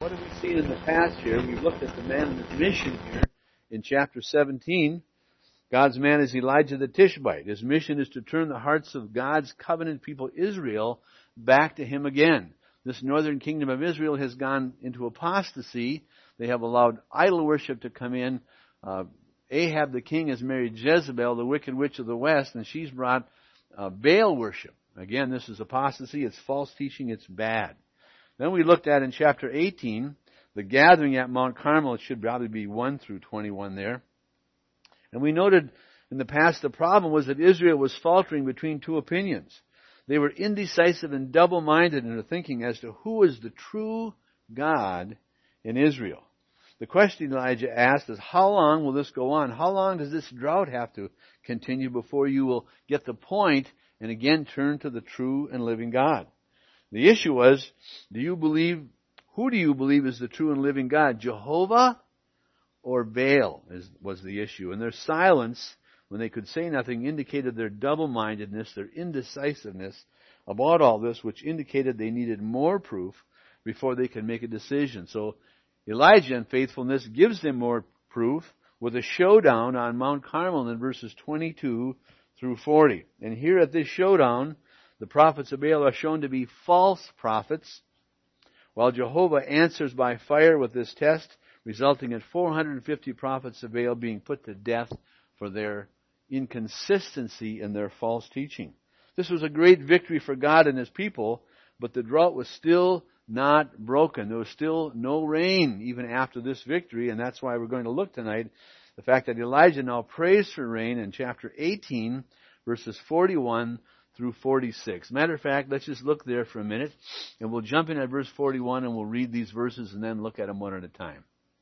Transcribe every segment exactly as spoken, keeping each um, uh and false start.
What have we seen in the past here? We've looked at the man and his mission here in chapter seventeen. God's man is Elijah the Tishbite. His mission is to turn the hearts of God's covenant people Israel back to Him again. This northern kingdom of Israel has gone into apostasy. They have allowed idol worship to come in. Uh, Ahab the king has married Jezebel, the wicked witch of the west, and she's brought uh, Baal worship. Again, this is apostasy. It's false teaching. It's bad. Then we looked at in chapter eighteen, the gathering at Mount Carmel. It should probably be one through twenty-one there. And we noted in the past the problem was that Israel was faltering between two opinions. They were indecisive and double-minded in their thinking as to who is the true God in Israel. The question Elijah asked is, how long will this go on? How long does this drought have to continue before you will get the point and again turn to the true and living God? The issue was, do you believe, who do you believe is the true and living God? Jehovah or Baal is, was the issue. And their silence, when they could say nothing, indicated their double-mindedness, their indecisiveness about all this, which indicated they needed more proof before they could make a decision. So Elijah in faithfulness gives them more proof with a showdown on Mount Carmel in verses twenty-two through forty. And here at this showdown, the prophets of Baal are shown to be false prophets, while Jehovah answers by fire with this test, resulting in four hundred fifty prophets of Baal being put to death for their inconsistency in their false teaching. This was a great victory for God and His people, but the drought was still not broken. There was still no rain even after this victory, and that's why we're going to look tonight the fact that Elijah now prays for rain in chapter eighteen, verses forty-one through forty-six. Matter of fact, let's just look there for a minute, and we'll jump in at verse forty-one, and we'll read these verses and then look at them one at a time.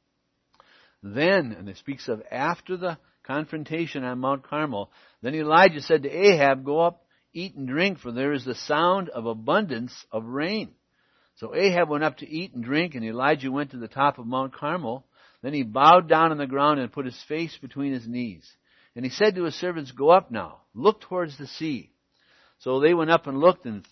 Then, and it speaks of after the confrontation on Mount Carmel, then Elijah said to Ahab, go up, eat and drink, for there is the sound of abundance of rain. So Ahab went up to eat and drink, and Elijah went to the top of Mount Carmel. Then he bowed down on the ground and put his face between his knees. And he said to his servants, go up now, look towards the sea. So they went up and looked and,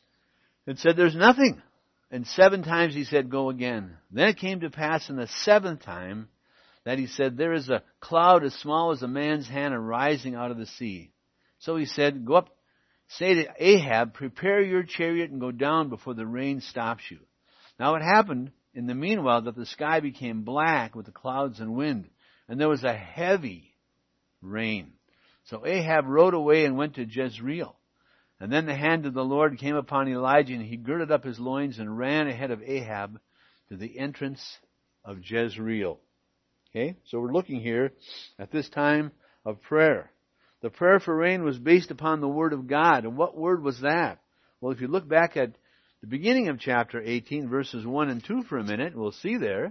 and said, there's nothing. And seven times he said, go again. Then it came to pass in the seventh time that he said, there is a cloud as small as a man's hand arising out of the sea. So he said, go up, say to Ahab, prepare your chariot and go down before the rain stops you. Now it happened in the meanwhile that the sky became black with the clouds and wind, and there was a heavy rain. So Ahab rode away and went to Jezreel. And then the hand of the Lord came upon Elijah, and he girded up his loins and ran ahead of Ahab to the entrance of Jezreel. Okay, so we're looking here at this time of prayer. The prayer for rain was based upon the Word of God. And what word was that? Well, if you look back at the beginning of chapter eighteen, verses one and two for a minute, we'll see there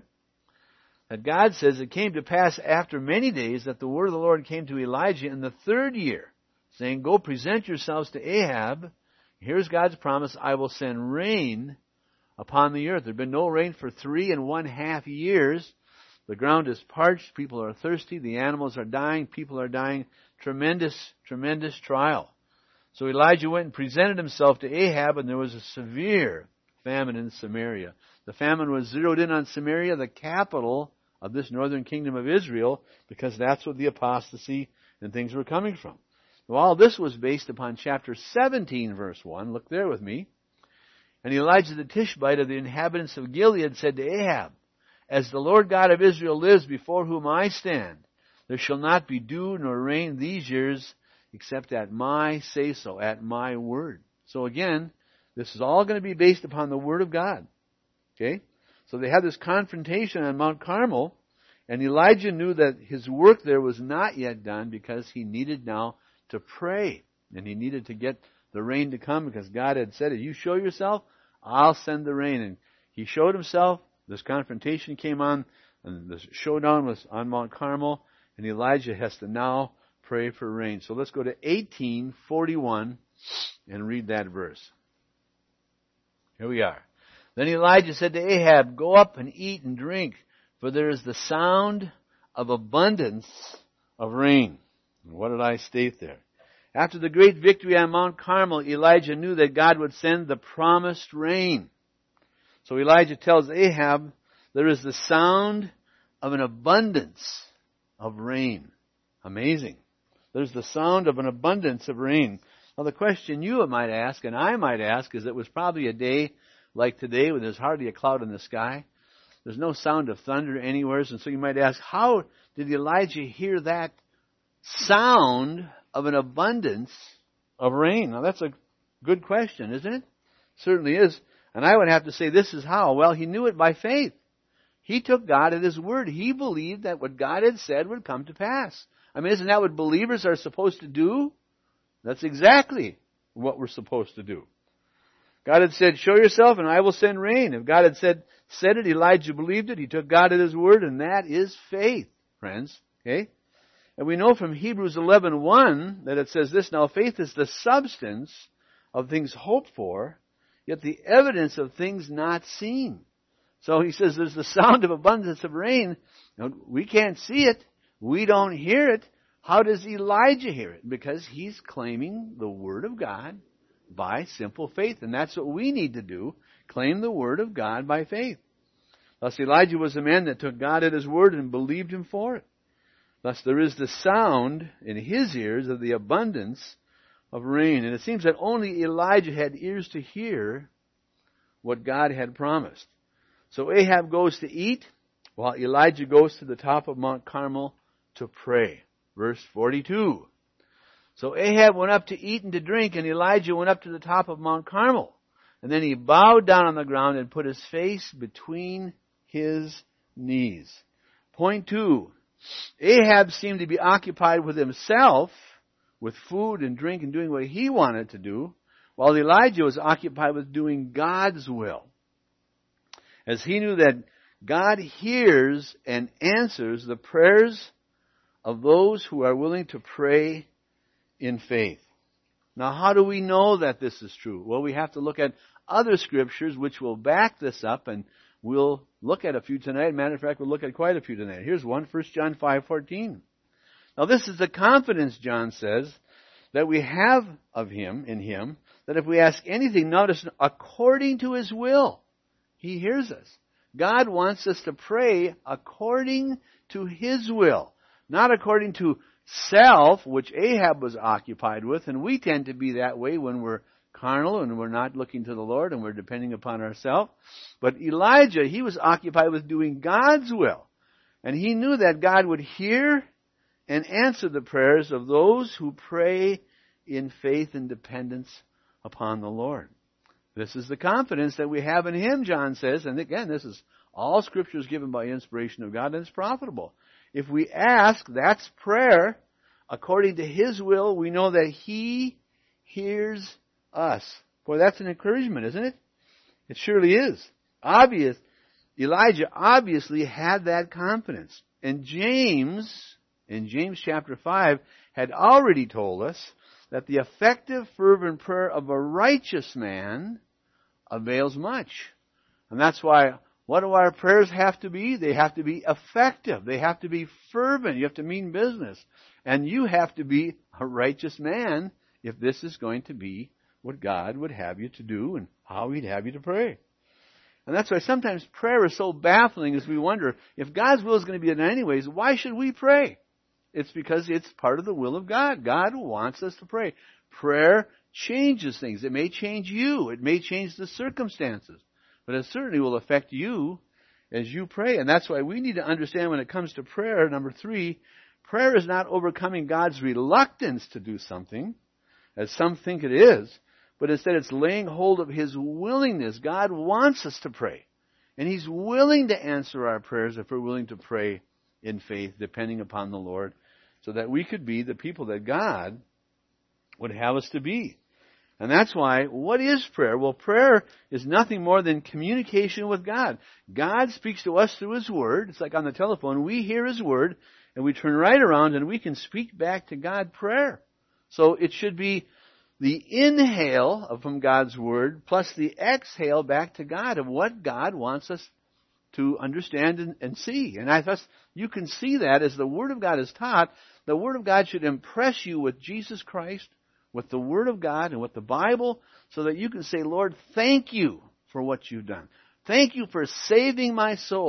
that God says, it came to pass after many days that the word of the Lord came to Elijah in the third year, saying, go present yourselves to Ahab. Here's God's promise, I will send rain upon the earth. There had been no rain for three and one half years. The ground is parched, people are thirsty, the animals are dying, people are dying. Tremendous, tremendous trial. So Elijah went and presented himself to Ahab, and there was a severe famine in Samaria. The famine was zeroed in on Samaria, the capital of this northern kingdom of Israel, because that's what the apostasy and things were coming from. Well, all this was based upon chapter seventeen, verse one. Look there with me. And Elijah the Tishbite of the inhabitants of Gilead said to Ahab, as the Lord God of Israel lives before whom I stand, there shall not be dew nor rain these years except at my say-so, at my word. So again, this is all going to be based upon the Word of God. Okay? So they had this confrontation on Mount Carmel, and Elijah knew that his work there was not yet done because he needed now to pray. And he needed to get the rain to come because God had said, if you show yourself, I'll send the rain. And he showed himself. This confrontation came on, and the showdown was on Mount Carmel, and Elijah has to now pray for rain. So let's go to eighteen forty-one and read that verse. Here we are. Then Elijah said to Ahab, go up and eat and drink, for there is the sound of abundance of rain. And what did I state there? After the great victory on Mount Carmel, Elijah knew that God would send the promised rain. So Elijah tells Ahab there is the sound of an abundance of rain. Amazing. There's the sound of an abundance of rain. Well, the question you might ask, and I might ask, is it was probably a day like today when there's hardly a cloud in the sky. There's no sound of thunder anywhere. And so you might ask, how did Elijah hear that sound of an abundance of rain? Now, that's a good question, isn't it? Certainly is. And I would have to say, this is how. Well, he knew it by faith. He took God at His word. He believed that what God had said would come to pass. I mean, isn't that what believers are supposed to do? That's exactly what we're supposed to do. God had said, show yourself and I will send rain. If God had said, said it, Elijah believed it. He took God at His word, and that is faith, friends. Okay? And we know from Hebrews eleven one that it says this, now faith is the substance of things hoped for, yet the evidence of things not seen. So he says there's the sound of abundance of rain. Now, we can't see it. We don't hear it. How does Elijah hear it? Because he's claiming the Word of God by simple faith. And that's what we need to do. Claim the Word of God by faith. Thus Elijah was a man that took God at His word and believed Him for it. Thus there is the sound in his ears of the abundance of rain. And it seems that only Elijah had ears to hear what God had promised. So Ahab goes to eat, while Elijah goes to the top of Mount Carmel to pray. Verse forty-two. So Ahab went up to eat and to drink, and Elijah went up to the top of Mount Carmel. And then he bowed down on the ground and put his face between his knees. Point two. Ahab seemed to be occupied with himself, with food and drink and doing what he wanted to do, while Elijah was occupied with doing God's will. As he knew that God hears and answers the prayers of those who are willing to pray in faith. Now, how do we know that this is true? Well, we have to look at other scriptures which will back this up, and we'll look at a few tonight. Matter of fact, we'll look at quite a few tonight. Here's one, First John five fourteen. Now, this is the confidence, John says, that we have of Him, in Him, that if we ask anything, notice, according to His will, He hears us. God wants us to pray according to His will, not according to self, which Ahab was occupied with, and we tend to be that way when we're carnal and we're not looking to the Lord and we're depending upon ourselves. But Elijah, he was occupied with doing God's will, and he knew that God would hear and answer the prayers of those who pray in faith and dependence upon the Lord. This is the confidence that we have in Him, John says. And again, this is all Scripture is given by inspiration of God, and it's profitable. If we ask, that's prayer. According to His will, we know that He hears us. Boy, that's an encouragement, isn't it? It surely is. Obvious. Elijah obviously had that confidence. And James, in James chapter five, had already told us that the effective, fervent prayer of a righteous man avails much. And that's why, what do our prayers have to be? They have to be effective. They have to be fervent. You have to mean business. And you have to be a righteous man if this is going to be what God would have you to do and how He'd have you to pray. And that's why sometimes prayer is so baffling as we wonder, if God's will is going to be done anyways, why should we pray? It's because it's part of the will of God. God wants us to pray. Prayer changes things. It may change you. It may change the circumstances. But it certainly will affect you as you pray. And that's why we need to understand when it comes to prayer, number three, prayer is not overcoming God's reluctance to do something, as some think it is, but instead it's laying hold of His willingness. God wants us to pray. And He's willing to answer our prayers if we're willing to pray in faith, depending upon the Lord, so that we could be the people that God would have us to be. And that's why, what is prayer? Well, prayer is nothing more than communication with God. God speaks to us through His Word. It's like on the telephone. We hear His Word, and we turn right around, and we can speak back to God prayer. So it should be the inhale from God's Word plus the exhale back to God of what God wants us to understand and, and see. And I thought you can see that as the Word of God is taught. The Word of God should impress you with Jesus Christ, with the Word of God and with the Bible, so that you can say, Lord, thank you for what you've done. Thank you for saving my soul.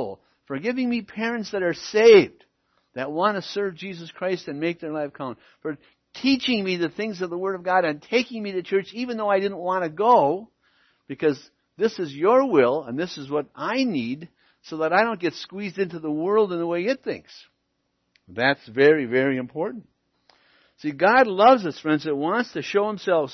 for giving me parents that are saved, that want to serve Jesus Christ and make their life count, for teaching me the things of the Word of God and taking me to church even though I didn't want to go, because this is your will and this is what I need so that I don't get squeezed into the world in the way it thinks. That's very, very important. See, God loves us, friends, and wants to show Himself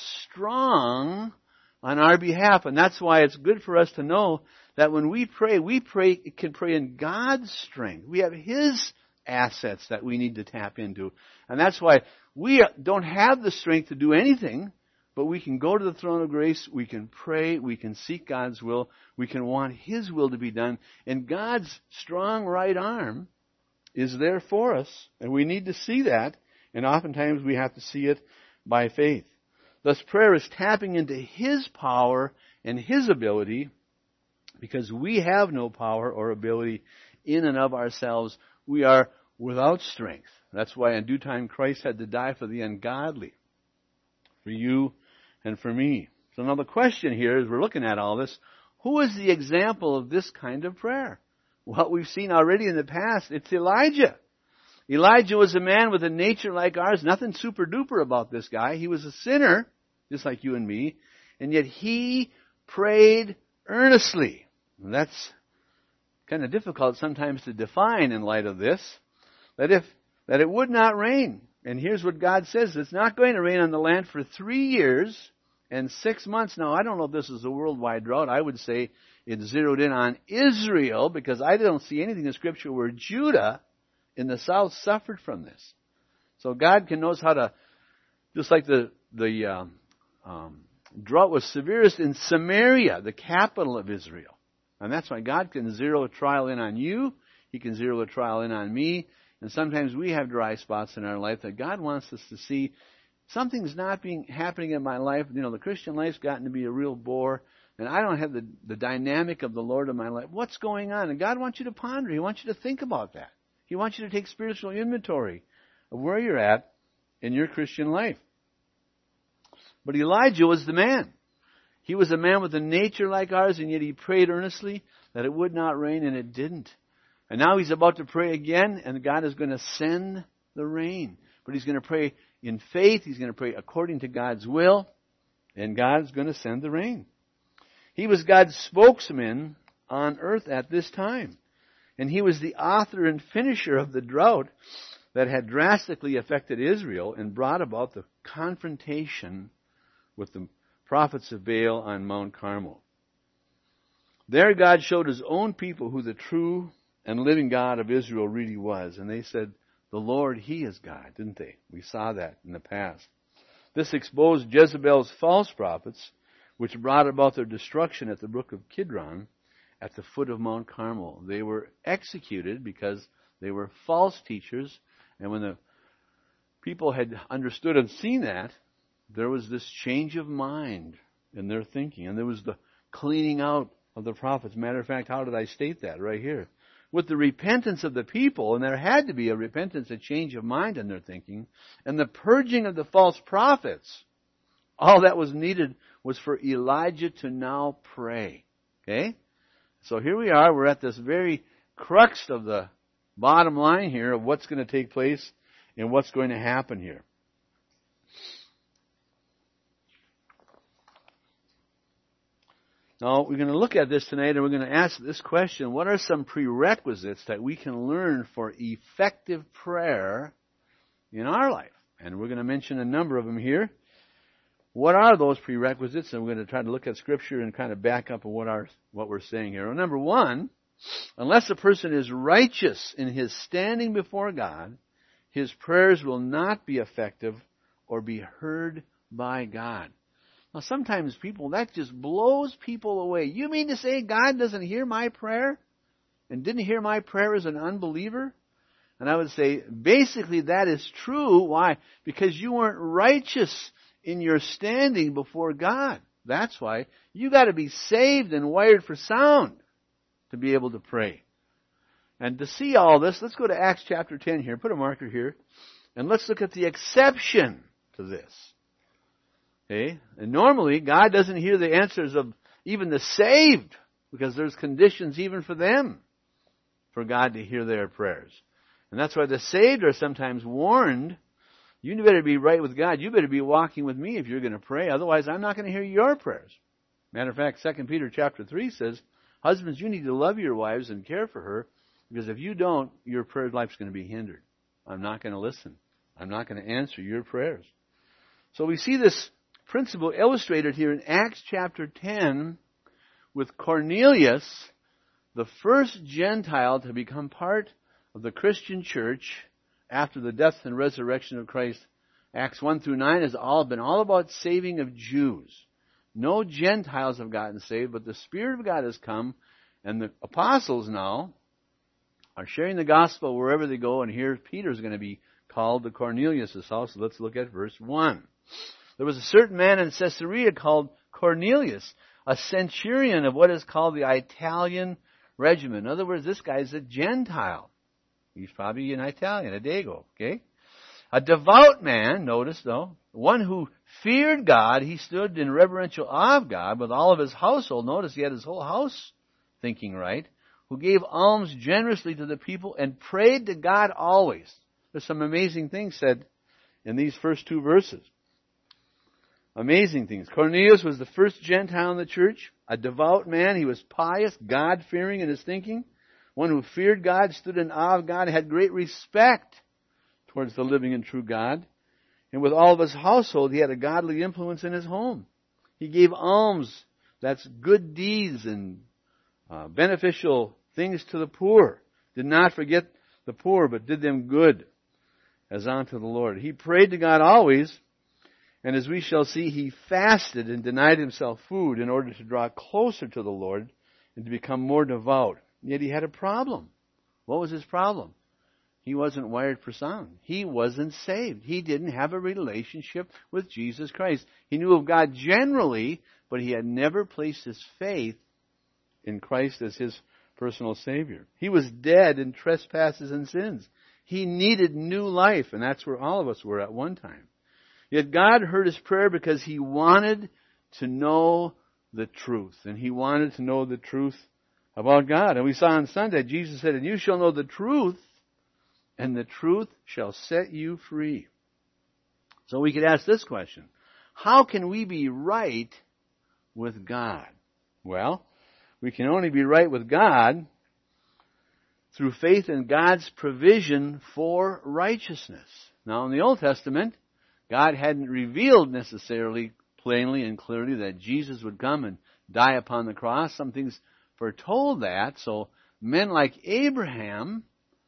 strong on our behalf. And that's why it's good for us to know that when we pray, we pray, can pray in God's strength. We have His assets that we need to tap into. And that's why we don't have the strength to do anything, but we can go to the throne of grace, we can pray, we can seek God's will, we can want His will to be done. And God's strong right arm is there for us, and we need to see that. And oftentimes we have to see it by faith. Thus, prayer is tapping into His power and His ability, because we have no power or ability in and of ourselves. We are without strength. That's why in due time Christ had to die for the ungodly, for you and for me. So now the question here, as we're looking at all this, who is the example of this kind of prayer? Well, we've seen already in the past, it's Elijah. Elijah was a man with a nature like ours. Nothing super duper about this guy. He was a sinner, just like you and me. And yet he prayed earnestly. And that's kind of difficult sometimes to define in light of this. That if, that it would not rain. And here's what God says. It's not going to rain on the land for three years and six months. Now, I don't know if this is a worldwide drought. I would say it's zeroed in on Israel, because I don't see anything in Scripture where Judah in the south suffered from this. So God can knows how to, just like the the um, um, drought was severest in Samaria, the capital of Israel. And that's why God can zero a trial in on you. He can zero a trial in on me. And sometimes we have dry spots in our life that God wants us to see something's not being happening in my life. You know, the Christian life's gotten to be a real bore, and I don't have the, the dynamic of the Lord in my life. What's going on? And God wants you to ponder. He wants you to think about that. He wants you to take spiritual inventory of where you're at in your Christian life. But Elijah was the man. He was a man with a nature like ours, and yet he prayed earnestly that it would not rain, and it didn't. And now he's about to pray again, and God is going to send the rain. But he's going to pray in faith. He's going to pray according to God's will, and God's going to send the rain. He was God's spokesman on earth at this time. And he was the author and finisher of the drought that had drastically affected Israel and brought about the confrontation with the prophets of Baal on Mount Carmel. There God showed His own people who the true and living God of Israel really was. And they said, the Lord, He is God, didn't they? We saw that in the past. This exposed Jezebel's false prophets, which brought about their destruction at the brook of Kidron, at the foot of Mount Carmel. They were executed because they were false teachers. And when the people had understood and seen that, there was this change of mind in their thinking. And there was the cleaning out of the prophets. Matter of fact, how did I state that? Right here. With the repentance of the people, and there had to be a repentance, a change of mind in their thinking, and the purging of the false prophets, all that was needed was for Elijah to now pray. Okay? So here we are. We're at this very crux of the bottom line here of what's going to take place and what's going to happen here. Now, we're going to look at this tonight, and we're going to ask this question: what are some prerequisites that we can learn for effective prayer in our life? And we're going to mention a number of them here. What are those prerequisites? And we're going to try to look at Scripture and kind of back up on what our what we're saying here. Well, number one, unless a person is righteous in his standing before God, his prayers will not be effective or be heard by God. Now, sometimes people, that just blows people away. You mean to say God doesn't hear my prayer and didn't hear my prayer as an unbeliever? And I would say, basically, that is true. Why? Because you weren't righteous in your standing before God. That's why. You got to be saved and wired for sound to be able to pray. And to see all this, let's go to Acts chapter ten here. Put a marker here. And let's look at the exception to this. Okay? And normally, God doesn't hear the answers of even the saved, because there's conditions even for them for God to hear their prayers. And that's why the saved are sometimes warned, you better be right with God. You better be walking with me if you're going to pray. Otherwise, I'm not going to hear your prayers. Matter of fact, Second Peter chapter three says, husbands, you need to love your wives and care for her, because if you don't, your prayer life's going to be hindered. I'm not going to listen. I'm not going to answer your prayers. So we see this principle illustrated here in Acts chapter ten with Cornelius, the first Gentile to become part of the Christian church after the death and resurrection of Christ. Acts one through nine has all been all about saving of Jews. No Gentiles have gotten saved, but the Spirit of God has come, and the apostles now are sharing the gospel wherever they go, and here Peter's going to be called to Cornelius' house. So let's look at verse one. There was a certain man in Caesarea called Cornelius, a centurion of what is called the Italian regiment. In other words, this guy's a Gentile. He's probably an Italian, a Dago, okay? A devout man, notice though, one who feared God. He stood in reverential awe of God with all of his household. Notice he had his whole house thinking right. Who gave alms generously to the people and prayed to God always. There's some amazing things said in these first two verses. Amazing things. Cornelius was the first Gentile in the church, a devout man. He was pious, God-fearing in his thinking. One who feared God, stood in awe of God, had great respect towards the living and true God. And with all of his household, he had a godly influence in his home. He gave alms. That's good deeds and uh, beneficial things to the poor. Did not forget the poor, but did them good as unto the Lord. He prayed to God always. And as we shall see, he fasted and denied himself food in order to draw closer to the Lord and to become more devout. Yet he had a problem. What was his problem? He wasn't wired for sound. He wasn't saved. He didn't have a relationship with Jesus Christ. He knew of God generally, but he had never placed his faith in Christ as his personal Savior. He was dead in trespasses and sins. He needed new life, and that's where all of us were at one time. Yet God heard his prayer because he wanted to know the truth. And he wanted to know the truth about God. And we saw on Sunday, Jesus said, and you shall know the truth, and the truth shall set you free. So we could ask this question. How can we be right with God? Well, we can only be right with God through faith in God's provision for righteousness. Now, in the Old Testament, God hadn't revealed necessarily plainly and clearly that Jesus would come and die upon the cross. Some things foretold that. So men like Abraham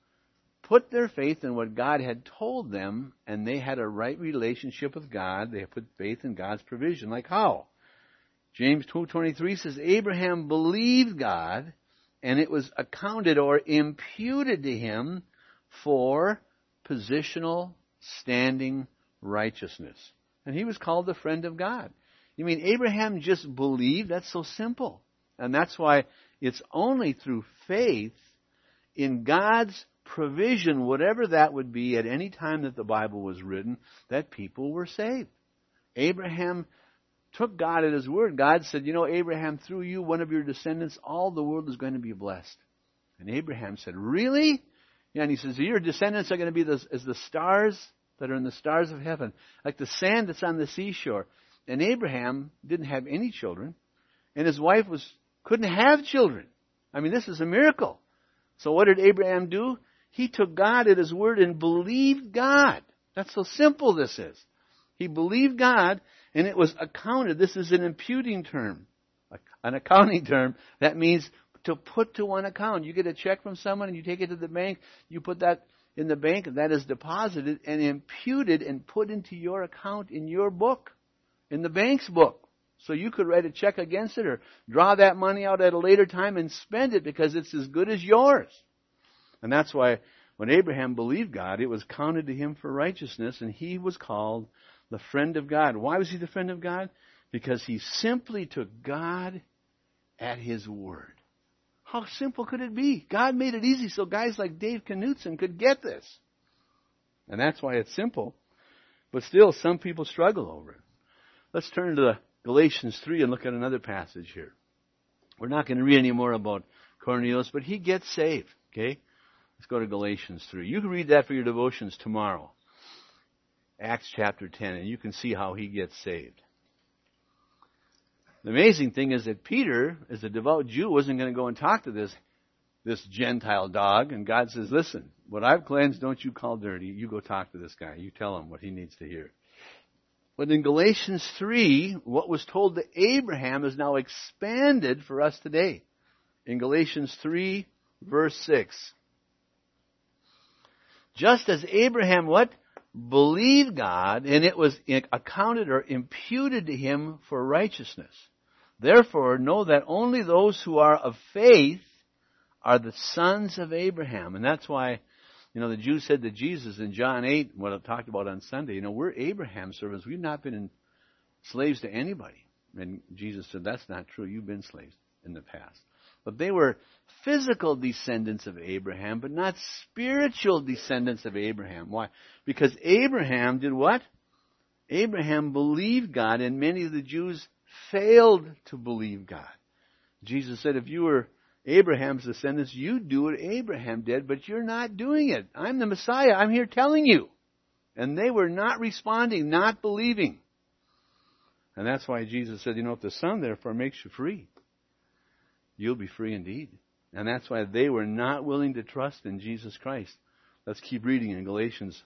put their faith in what God had told them, and they had a right relationship with God. They put faith in God's provision. Like how? James two twenty-three says, Abraham believed God, and it was accounted or imputed to him for positional standing righteousness. And he was called the friend of God. You mean Abraham just believed? That's so simple. And that's why it's only through faith in God's provision, whatever that would be at any time that the Bible was written, that people were saved. Abraham took God at his word. God said, you know, Abraham, through you, one of your descendants, all the world is going to be blessed. And Abraham said, really? Yeah, and he says, your descendants are going to be the, as the stars that are in the stars of heaven, like the sand that's on the seashore. And Abraham didn't have any children, and his wife was couldn't have children. I mean, this is a miracle. So what did Abraham do? He took God at his word and believed God. That's how simple this is. He believed God, and it was accounted. This is an imputing term, an accounting term. That means to put to one account. You get a check from someone and you take it to the bank. You put that in the bank, and that is deposited and imputed and put into your account in your book, in the bank's book. So you could write a check against it or draw that money out at a later time and spend it because it's as good as yours. And that's why when Abraham believed God, it was counted to him for righteousness, and he was called the friend of God. Why was he the friend of God? Because he simply took God at his word. How simple could it be? God made it easy so guys like Dave Knutson could get this. And that's why it's simple. But still, some people struggle over it. Let's turn to the Galatians three and look at another passage here. We're not going to read any more about Cornelius, but he gets saved. Okay? Let's go to Galatians three. You can read that for your devotions tomorrow. Acts chapter ten, and you can see how he gets saved. The amazing thing is that Peter, as a devout Jew, wasn't going to go and talk to this, this Gentile dog. And God says, listen, what I've cleansed, don't you call dirty. You go talk to this guy. You tell him what he needs to hear. But in Galatians three, what was told to Abraham is now expanded for us today. In Galatians three, verse six. Just as Abraham, what? Believed God, and it was accounted or imputed to him for righteousness. Therefore, know that only those who are of faith are the sons of Abraham. And that's why, you know, the Jews said to Jesus in John eight, what I talked about on Sunday, you know, we're Abraham's servants. We've not been in slaves to anybody. And Jesus said, that's not true. You've been slaves in the past. But they were physical descendants of Abraham, but not spiritual descendants of Abraham. Why? Because Abraham did what? Abraham believed God, and many of the Jews failed to believe God. Jesus said, if you were Abraham's descendants, you'd do what Abraham did, but you're not doing it. I'm the Messiah. I'm here telling you. And they were not responding, not believing. And that's why Jesus said, you know, if the Son therefore makes you free, you'll be free indeed. And that's why they were not willing to trust in Jesus Christ. Let's keep reading in Galatians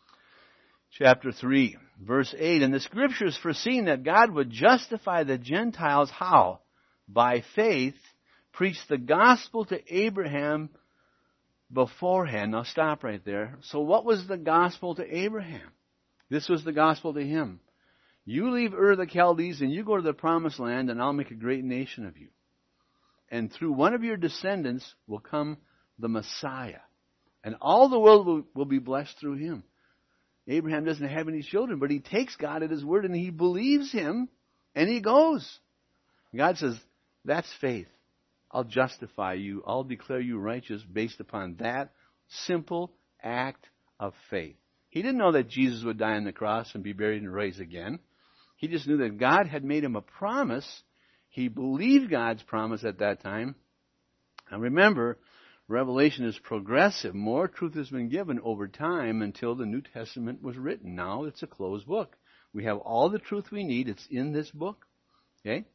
chapter three, verse eight. And the Scriptures foreseen that God would justify the Gentiles how? By faith, preach the gospel to Abraham beforehand. Now stop right there. So what was the gospel to Abraham? This was the gospel to him. You leave Ur of the Chaldees and you go to the promised land, and I'll make a great nation of you. And through one of your descendants will come the Messiah. And all the world will, will be blessed through him. Abraham doesn't have any children, but he takes God at his word and he believes him and he goes. God says, that's faith. I'll justify you. I'll declare you righteous based upon that simple act of faith. He didn't know that Jesus would die on the cross and be buried and rise again. He just knew that God had made him a promise. He believed God's promise at that time. And remember, Revelation is progressive. More truth has been given over time until the New Testament was written. Now it's a closed book. We have all the truth we need. It's in this book. Okay?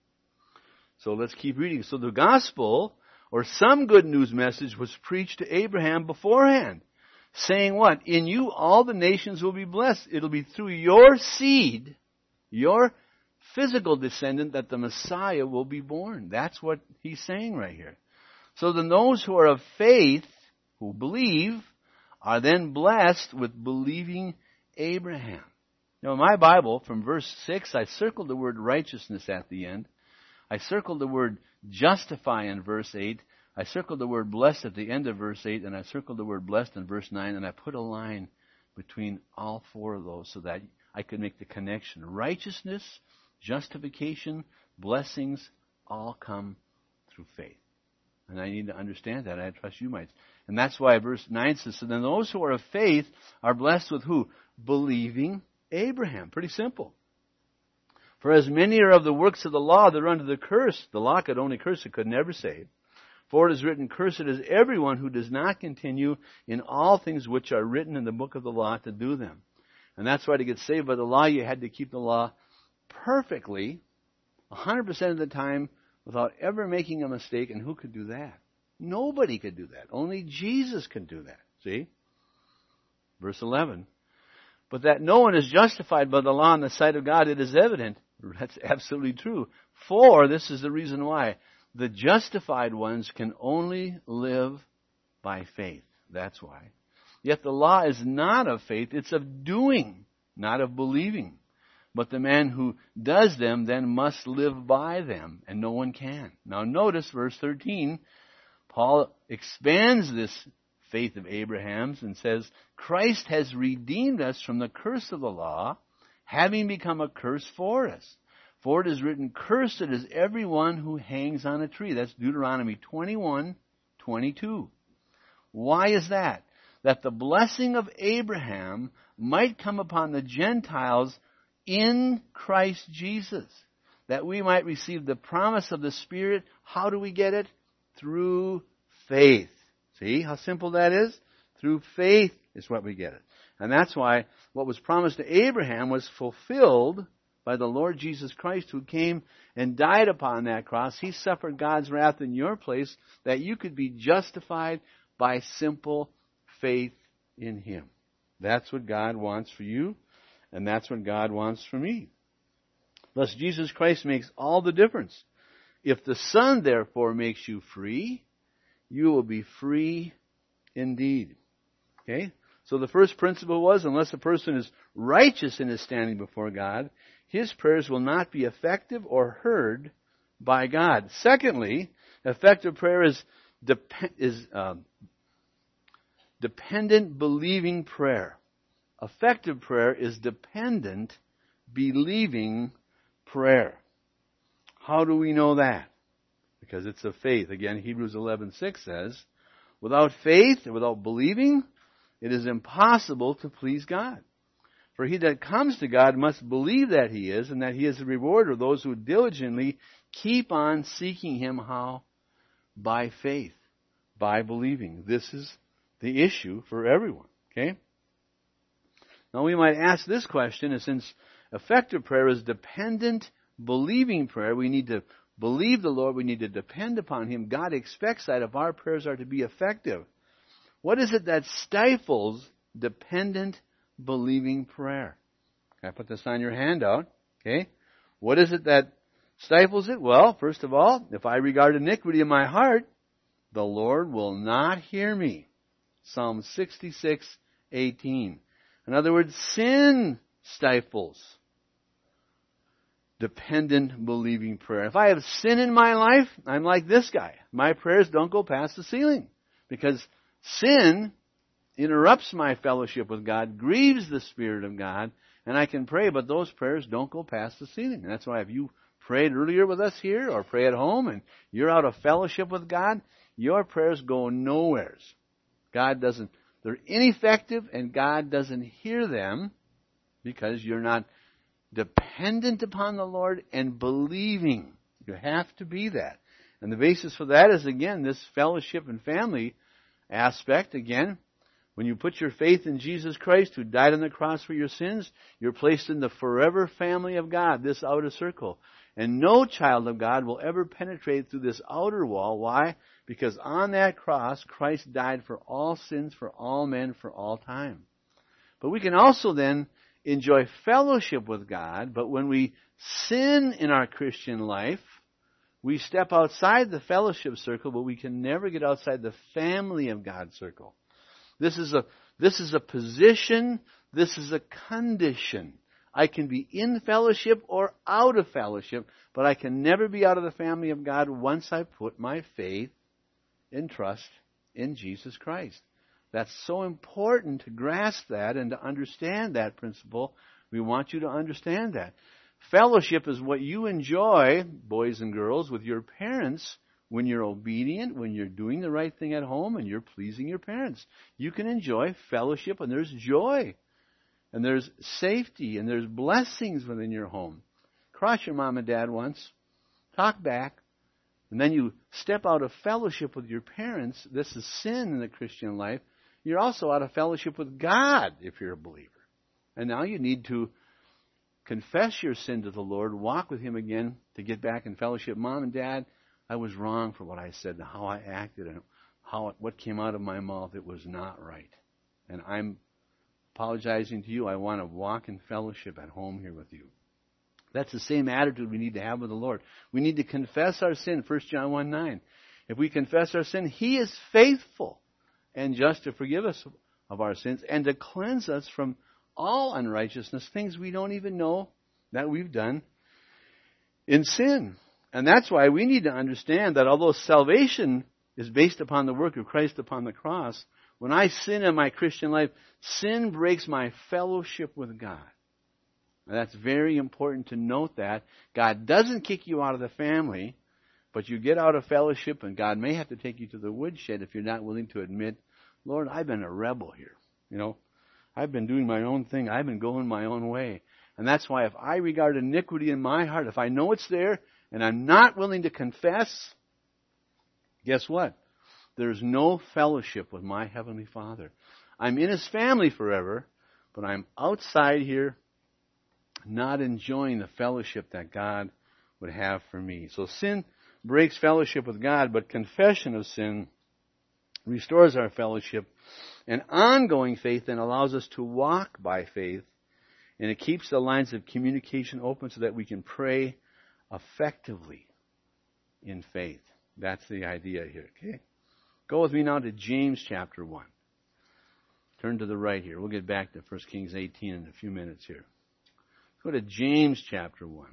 So let's keep reading. So the gospel, or some good news message, was preached to Abraham beforehand. Saying what? In you all the nations will be blessed. It'll be through your seed, your physical descendant, that the Messiah will be born. That's what he's saying right here. So then those who are of faith, who believe, are then blessed with believing Abraham. Now in my Bible, from verse six, I circled the word righteousness at the end. I circled the word justify in verse eight. I circled the word blessed at the end of verse eight, and I circled the word blessed in verse nine, and I put a line between all four of those so that I could make the connection. Righteousness, justification, blessings, all come through faith. And I need to understand that. I trust you might. And that's why verse nine says, so then those who are of faith are blessed with who? Believing Abraham. Pretty simple. For as many are of the works of the law, they're under the curse. The law could only curse, it could never save. For it is written, cursed is everyone who does not continue in all things which are written in the book of the law to do them. And that's why to get saved by the law, you had to keep the law perfectly, one hundred percent of the time, without ever making a mistake. And who could do that? Nobody could do that. Only Jesus can do that. See? Verse eleven. But that no one is justified by the law in the sight of God, it is evident. That's absolutely true. For, this is the reason why, the justified ones can only live by faith. That's why. Yet the law is not of faith, it's of doing, not of believing. But the man who does them then must live by them, and no one can. Now notice verse thirteen, Paul expands this faith of Abraham's and says, Christ has redeemed us from the curse of the law, having become a curse for us. For it is written, cursed is everyone who hangs on a tree. That's Deuteronomy twenty-one twenty-two. Why is that? That the blessing of Abraham might come upon the Gentiles in Christ Jesus. That we might receive the promise of the Spirit. How do we get it? Through faith. See how simple that is? Through faith is what we get it. And that's why what was promised to Abraham was fulfilled by the Lord Jesus Christ, who came and died upon that cross. He suffered God's wrath in your place that you could be justified by simple faith in Him. That's what God wants for you, and that's what God wants for me. Thus, Jesus Christ makes all the difference. If the Son, therefore, makes you free, you will be free indeed. Okay? So the first principle was, unless a person is righteous in his standing before God, his prayers will not be effective or heard by God. Secondly, effective prayer is, dep- is um, dependent believing prayer. Effective prayer is dependent believing prayer. How do we know that? Because it's of faith. Again, Hebrews eleven six says, without faith and without believing, it is impossible to please God. For he that comes to God must believe that He is, and that He is the rewarder of those who diligently keep on seeking Him. How? By faith. By believing. This is the issue for everyone. Okay? Now we might ask this question, and since effective prayer is dependent believing prayer, we need to believe the Lord, we need to depend upon Him. God expects that if our prayers are to be effective. What is it that stifles dependent believing prayer? Can I put this on your handout? Okay. What is it that stifles it? Well, first of all, if I regard iniquity in my heart, the Lord will not hear me. Psalm sixty-six eighteen. In other words, sin stifles dependent believing prayer. If I have sin in my life, I'm like this guy. My prayers don't go past the ceiling. Because sin interrupts my fellowship with God, grieves the Spirit of God, and I can pray, but those prayers don't go past the ceiling. And that's why if you prayed earlier with us here or pray at home and you're out of fellowship with God, your prayers go nowheres. God doesn't, they're ineffective, and God doesn't hear them because you're not dependent upon the Lord and believing. You have to be that. And the basis for that is, again, this fellowship and family aspect. Again, when you put your faith in Jesus Christ, who died on the cross for your sins, you're placed in the forever family of God, this outer circle. And no child of God will ever penetrate through this outer wall. Why? Because on that cross, Christ died for all sins, for all men, for all time. But we can also then enjoy fellowship with God, but when we sin in our Christian life, we step outside the fellowship circle, but we can never get outside the family of God circle. This is a, this is a position, this is a condition. I can be in fellowship or out of fellowship, but I can never be out of the family of God once I put my faith and trust in Jesus Christ. That's so important to grasp that and to understand that principle. We want you to understand that. Fellowship is what you enjoy, boys and girls, with your parents when you're obedient, when you're doing the right thing at home and you're pleasing your parents. You can enjoy fellowship, and there's joy, and there's safety, and there's blessings within your home. Cross your mom and dad once, talk back, and then you step out of fellowship with your parents. This is sin in the Christian life. You're also out of fellowship with God if you're a believer. And now you need to confess your sin to the Lord, walk with Him again to get back in fellowship. Mom and Dad, I was wrong for what I said and how I acted and how what came out of my mouth. It was not right. And I'm apologizing to you. I want to walk in fellowship at home here with you. That's the same attitude we need to have with the Lord. We need to confess our sin, First John one nine. If we confess our sin, He is faithful and just to forgive us of our sins and to cleanse us from all unrighteousness, things we don't even know that we've done in sin. And that's why we need to understand that although salvation is based upon the work of Christ upon the cross, when I sin in my Christian life, sin breaks my fellowship with God. And that's very important to note that. God doesn't kick you out of the family, but you get out of fellowship, and God may have to take you to the woodshed if you're not willing to admit, Lord, I've been a rebel here. You know, I've been doing my own thing. I've been going my own way. And that's why if I regard iniquity in my heart, if I know it's there and I'm not willing to confess, guess what? there's no fellowship with my Heavenly Father. I'm in His family forever, but I'm outside here not enjoying the fellowship that God would have for me. So sin breaks fellowship with God, but confession of sin restores our fellowship. And ongoing faith then allows us to walk by faith, and it keeps the lines of communication open so that we can pray effectively in faith. That's the idea here, okay? Go with me now to James chapter one. Turn to the right here. We'll get back to First Kings eighteen in a few minutes here. Go to James chapter one.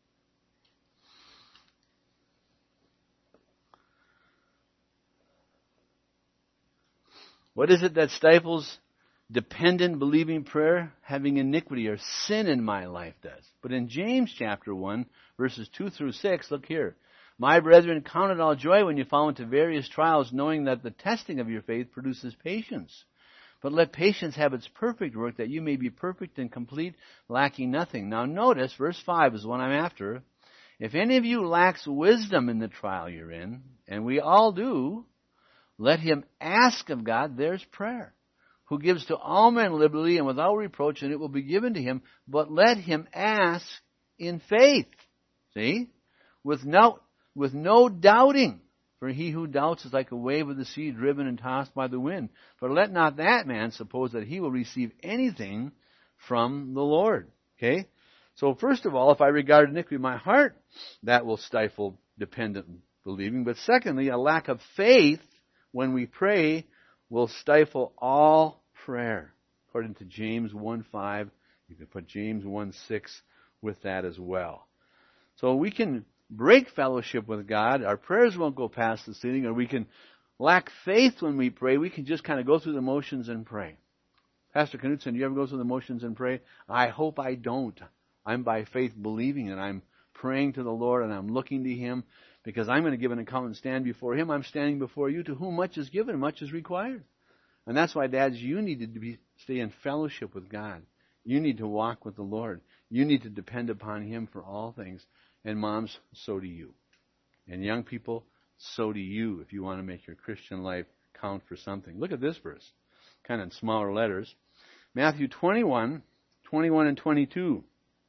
What is it that stifles dependent, believing prayer? Having iniquity or sin in my life does. But in James chapter one, verses two through six, look here. My brethren, count it all joy when you fall into various trials, knowing that the testing of your faith produces patience. But let patience have its perfect work, that you may be perfect and complete, lacking nothing. Now notice, verse five is what I'm after. If any of you lacks wisdom in the trial you're in, and we all do, let him ask of God, there's prayer, who gives to all men liberally and without reproach, and it will be given to him. But let him ask in faith. See? With no, with no doubting. For he who doubts is like a wave of the sea driven and tossed by the wind. For let not that man suppose that he will receive anything from the Lord. Okay? So first of all, if I regard iniquity in my heart, that will stifle dependent believing. But secondly, a lack of faith when we pray will stifle all prayer. According to James one five, you can put James one six with that as well. So we can break fellowship with God. Our prayers won't go past the ceiling, or we can lack faith when we pray. We can just kind of go through the motions and pray. Pastor Knutson, do you ever go through the motions and pray? I hope I don't. I'm by faith believing, and I'm praying to the Lord, and I'm looking to Him, because I'm going to give an account and stand before Him. I'm standing before you, to whom much is given, much is required. And that's why, dads, you need to be, stay in fellowship with God. You need to walk with the Lord. You need to depend upon Him for all things. And moms, so do you. And young people, so do you, if you want to make your Christian life count for something. Look at this verse, kind of in smaller letters. Matthew twenty-one, twenty-one and twenty-two.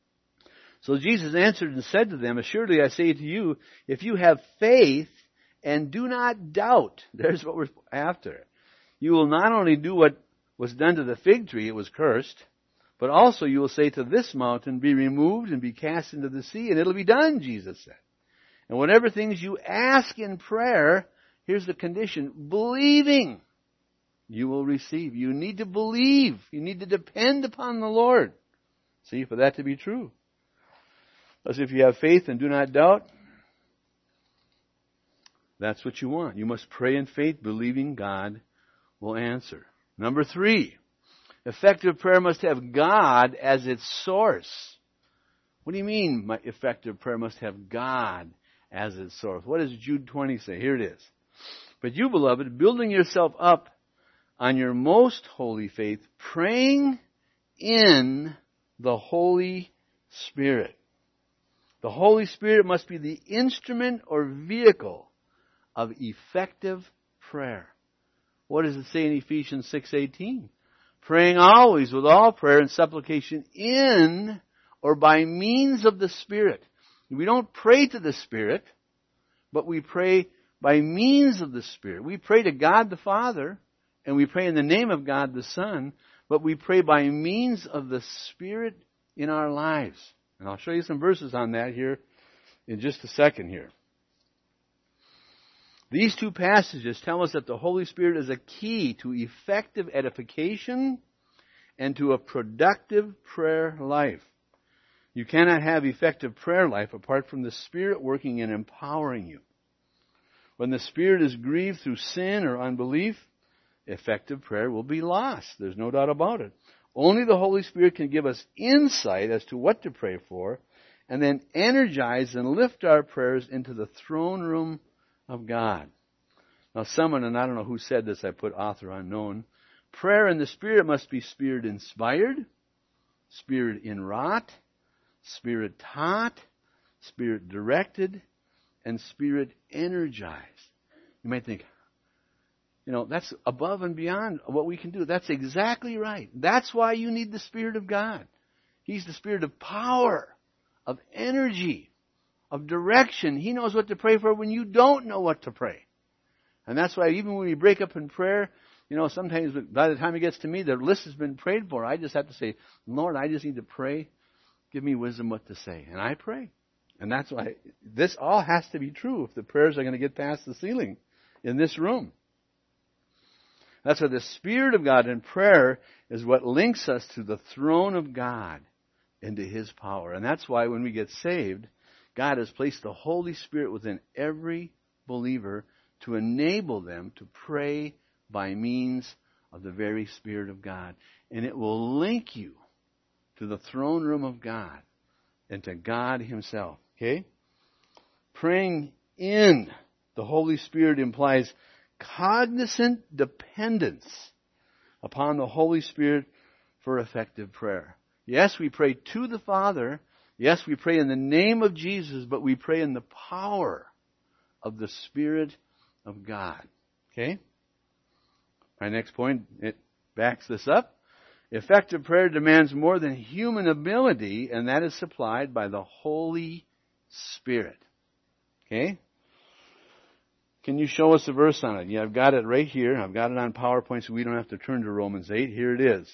So Jesus answered and said to them, assuredly I say to you, if you have faith and do not doubt, there's what we're after, you will not only do what was done to the fig tree, it was cursed, but also you will say to this mountain, be removed and be cast into the sea, and it'll be done, Jesus said. And whatever things you ask in prayer, here's the condition, believing, you will receive. You need to believe. You need to depend upon the Lord. See, for that to be true. As if you have faith and do not doubt, that's what you want. You must pray in faith, believing God will answer. Number three, effective prayer must have God as its source. What do you mean my effective prayer must have God as its source? What does Jude twenty say? Here it is. But you, beloved, building yourself up on your most holy faith, praying in the Holy Spirit. The Holy Spirit must be the instrument or vehicle of effective prayer. What does it say in Ephesians six eighteen? Praying always with all prayer and supplication in or by means of the Spirit. We don't pray to the Spirit, but we pray by means of the Spirit. We pray to God the Father, and we pray in the name of God the Son, but we pray by means of the Spirit in our lives. And I'll show you some verses on that here in just a second here. These two passages tell us that the Holy Spirit is a key to effective edification and to a productive prayer life. You cannot have effective prayer life apart from the Spirit working and empowering you. When the Spirit is grieved through sin or unbelief, effective prayer will be lost. There's no doubt about it. Only the Holy Spirit can give us insight as to what to pray for, and then energize and lift our prayers into the throne room of God. Now someone, and I don't know who said this, I put author unknown, prayer in the Spirit must be Spirit inspired, Spirit inwrought, Spirit taught, Spirit directed, and Spirit energized. You might think, you know, that's above and beyond what we can do. That's exactly right. That's why you need the Spirit of God. He's the Spirit of power, of energy, of direction. He knows what to pray for when you don't know what to pray. And that's why even when we break up in prayer, you know, sometimes by the time it gets to me, the list has been prayed for. I just have to say, Lord, I just need to pray. Give me wisdom what to say. And I pray. And that's why this all has to be true if the prayers are going to get past the ceiling in this room. That's why the Spirit of God in prayer is what links us to the throne of God and to His power. And that's why when we get saved, God has placed the Holy Spirit within every believer to enable them to pray by means of the very Spirit of God. And it will link you to the throne room of God and to God Himself. Okay? Praying in the Holy Spirit implies cognizant dependence upon the Holy Spirit for effective prayer. Yes, we pray to the Father. Yes, we pray in the name of Jesus, but we pray in the power of the Spirit of God. Okay? My next point, it backs this up. Effective prayer demands more than human ability, and that is supplied by the Holy Spirit. Okay? Can you show us a verse on it? Yeah, I've got it right here. I've got it on PowerPoint so we don't have to turn to Romans eight. Here it is.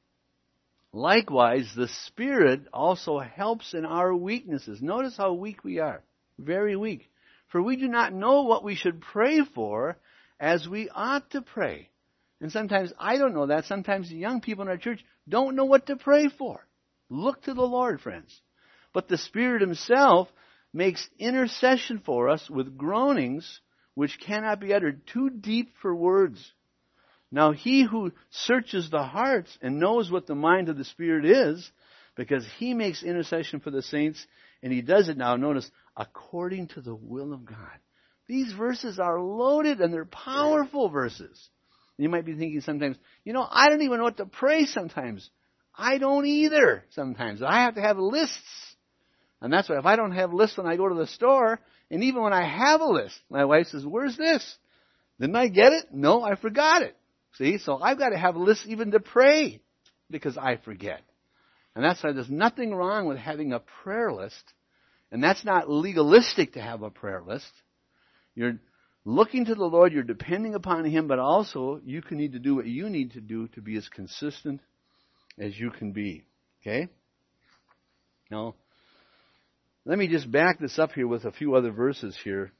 Likewise, the Spirit also helps in our weaknesses. Notice how weak we are. Very weak. For we do not know what we should pray for as we ought to pray. And sometimes I don't know that. Sometimes the young people in our church don't know what to pray for. Look to the Lord, friends. But the Spirit Himself makes intercession for us with groanings which cannot be uttered, too deep for words. Now He who searches the hearts and knows what the mind of the Spirit is, because He makes intercession for the saints, and He does it now, notice, according to the will of God. These verses are loaded and they're powerful verses. You might be thinking sometimes, you know, I don't even know what to pray sometimes. I don't either sometimes. I have to have lists. And that's why if I don't have lists when I go to the store, and even when I have a list, my wife says, where's this? Didn't I get it? No, I forgot it. See, so I've got to have a list even to pray because I forget. And that's why there's nothing wrong with having a prayer list. And that's not legalistic to have a prayer list. You're looking to the Lord, you're depending upon Him, but also you can need to do what you need to do to be as consistent as you can be. Okay? Now, let me just back this up here with a few other verses here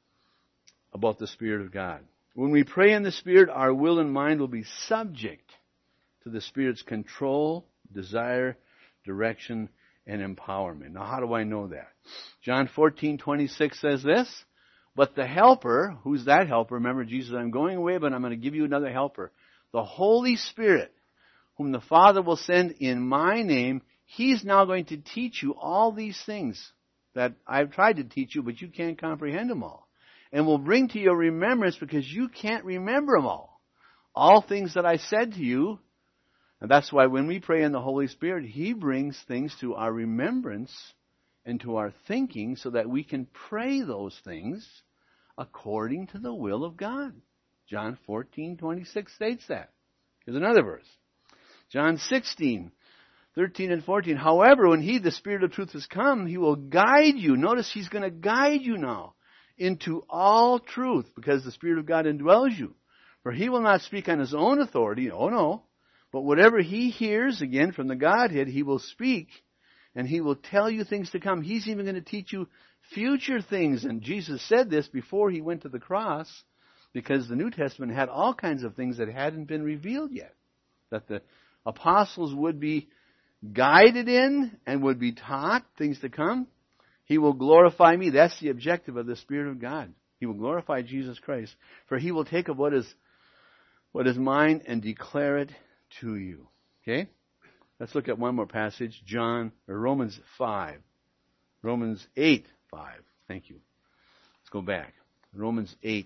about the Spirit of God. When we pray in the Spirit, our will and mind will be subject to the Spirit's control, desire, direction, and empowerment. Now, how do I know that? John fourteen twenty-six says this, but the Helper, who's that Helper? Remember, Jesus, I'm going away, but I'm going to give you another Helper. The Holy Spirit, whom the Father will send in my name, He's now going to teach you all these things that I've tried to teach you, but you can't comprehend them all. And will bring to your remembrance because you can't remember them all. All things that I said to you. And that's why when we pray in the Holy Spirit, He brings things to our remembrance and to our thinking so that we can pray those things according to the will of God. John fourteen twenty-six states that. Here's another verse. John sixteen thirteen and fourteen. However, when He, the Spirit of truth, has come, He will guide you. Notice He's going to guide you now into all truth because the Spirit of God indwells you. For He will not speak on His own authority. Oh no. But whatever He hears, again, from the Godhead, He will speak and He will tell you things to come. He's even going to teach you future things. And Jesus said this before He went to the cross because the New Testament had all kinds of things that hadn't been revealed yet. That the apostles would be guided in and would be taught things to come. He will glorify me. That's the objective of the Spirit of God. He will glorify Jesus Christ. For He will take of what is what is mine and declare it to you. Okay? Let's look at one more passage. John, or Romans five. Romans eight, five. Thank you. Let's go back. Romans eight.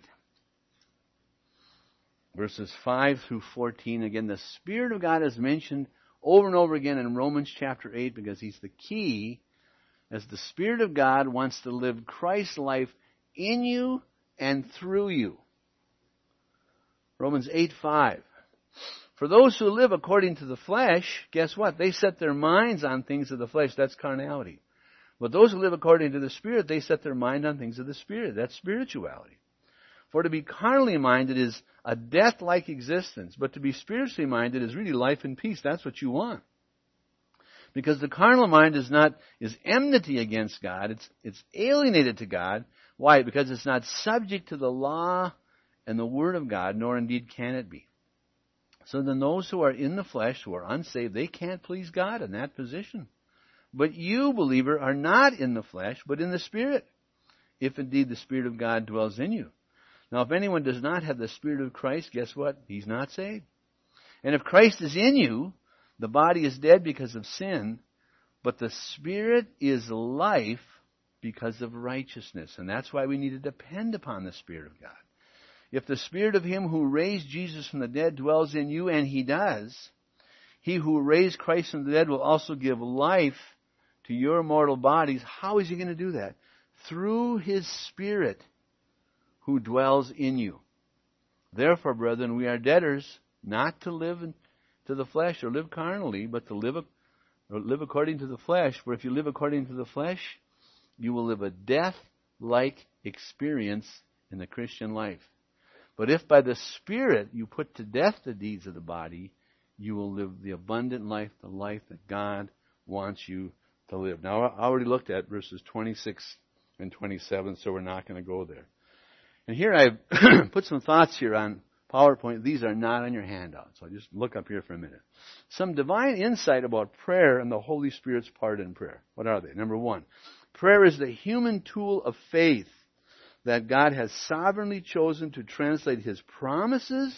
Verses five through fourteen. Again, the Spirit of God is mentioned over and over again in Romans chapter eight because He's the key as the Spirit of God wants to live Christ's life in you and through you. Romans eight five. For those who live according to the flesh, guess what? They set their minds on things of the flesh. That's carnality. But those who live according to the Spirit, they set their mind on things of the Spirit. That's spirituality. For to be carnally minded is a death-like existence, but to be spiritually minded is really life and peace. That's what you want. Because the carnal mind is not is enmity against God. It's it's alienated to God. Why? Because it's not subject to the law and the Word of God, nor indeed can it be. So then those who are in the flesh, who are unsaved, they can't please God in that position. But you, believer, are not in the flesh, but in the Spirit, if indeed the Spirit of God dwells in you. Now, if anyone does not have the Spirit of Christ, guess what? He's not saved. And if Christ is in you, the body is dead because of sin, but the Spirit is life because of righteousness. And that's why we need to depend upon the Spirit of God. If the Spirit of Him who raised Jesus from the dead dwells in you, and He does, He who raised Christ from the dead will also give life to your mortal bodies. How is He going to do that? Through His Spirit who dwells in you. Therefore, brethren, we are debtors not to live in, to the flesh or live carnally, but to live, or live according to the flesh. For if you live according to the flesh, you will live a death-like experience in the Christian life. But if by the Spirit you put to death the deeds of the body, you will live the abundant life, the life that God wants you to live. Now, I already looked at verses twenty-six and twenty-seven, so we're not going to go there. And here I've put some thoughts here on PowerPoint. These are not on your handout, so just look up here for a minute. Some divine insight about prayer and the Holy Spirit's part in prayer. What are they? Number one, prayer is the human tool of faith that God has sovereignly chosen to translate His promises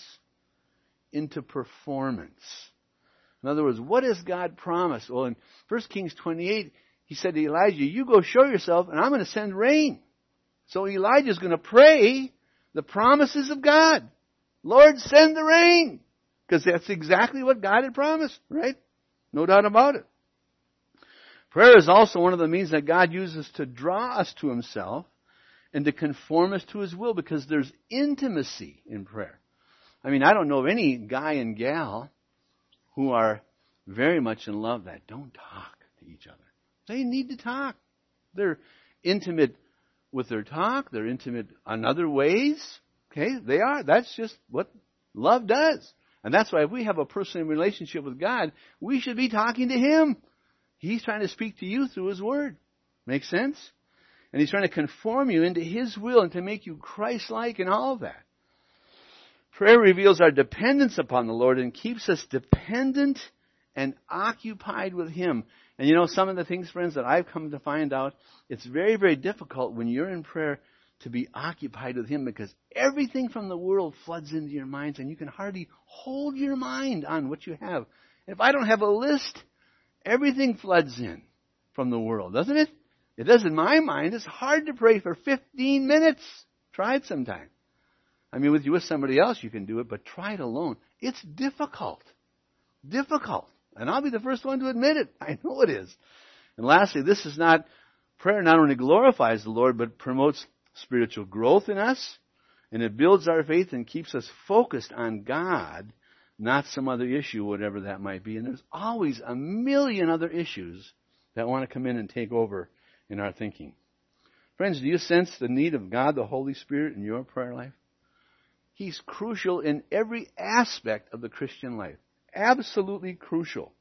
into performance. In other words, what has God promised? Well, in First Kings twenty-eight, He said to Elijah, you go show yourself and I'm going to send rain. So Elijah's going to pray the promises of God. Lord, send the rain. Because that's exactly what God had promised, right? No doubt about it. Prayer is also one of the means that God uses to draw us to Himself and to conform us to His will, because there's intimacy in prayer. I mean, I don't know of any guy and gal who are very much in love that don't talk to each other. They need to talk. They're intimate with their talk. They're intimate on other ways. Okay, they are. That's just what love does. And that's why if we have a personal relationship with God, we should be talking to Him. He's trying to speak to you through His Word. Make sense? And He's trying to conform you into His will and to make you Christ-like and all of that. Prayer reveals our dependence upon the Lord and keeps us dependent and occupied with Him. And you know, some of the things, friends, that I've come to find out, it's very, very difficult when you're in prayer to be occupied with Him, because everything from the world floods into your minds and you can hardly hold your mind on what you have. If I don't have a list, everything floods in from the world, doesn't it? It does in my mind. It's hard to pray for fifteen minutes. Try it sometime. I mean, with you with somebody else, you can do it, but try it alone. It's difficult. Difficult. And I'll be the first one to admit it. I know it is. And lastly, this is not, prayer not only glorifies the Lord, but promotes spiritual growth in us, and it builds our faith and keeps us focused on God, not some other issue, whatever that might be. And there's always a million other issues that want to come in and take over in our thinking. Friends, do you sense the need of God, the Holy Spirit, in your prayer life? He's crucial in every aspect of the Christian life. Absolutely crucial.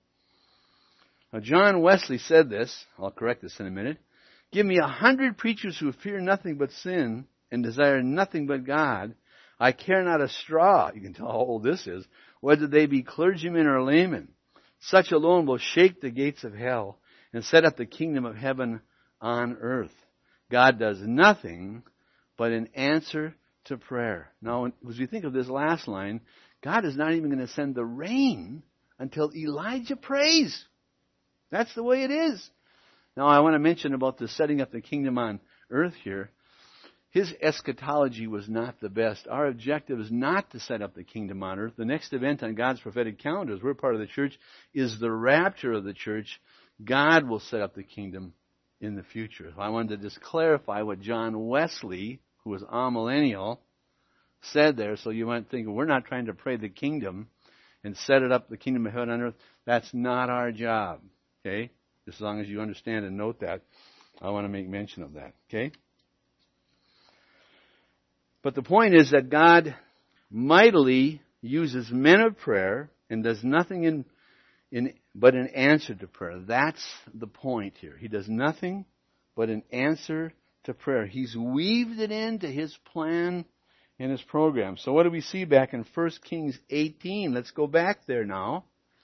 Now, John Wesley said this. I'll correct this in a minute. Give me a hundred preachers who fear nothing but sin and desire nothing but God. I care not a straw. You can tell how old this is. Whether they be clergymen or laymen. Such alone will shake the gates of hell and set up the kingdom of heaven on earth. God does nothing but in answer to prayer. Now, as we think of this last line, God is not even going to send the rain until Elijah prays. That's the way it is. Now, I want to mention about the setting up the kingdom on earth here. His eschatology was not the best. Our objective is not to set up the kingdom on earth. The next event on God's prophetic calendar, as we're part of the church, is the rapture of the church. God will set up the kingdom in the future. I wanted to just clarify what John Wesley, who was amillennial, said there, so you might think, we're not trying to pray the kingdom and set it up, the kingdom of heaven on earth. That's not our job. Okay? Just as long as you understand and note that, I want to make mention of that. Okay? But the point is that God mightily uses men of prayer and does nothing in, in but an answer to prayer. That's the point here. He does nothing but an answer to prayer. He's weaved it into His plan and His program. So what do we see back in First Kings eighteen? Let's go back there now.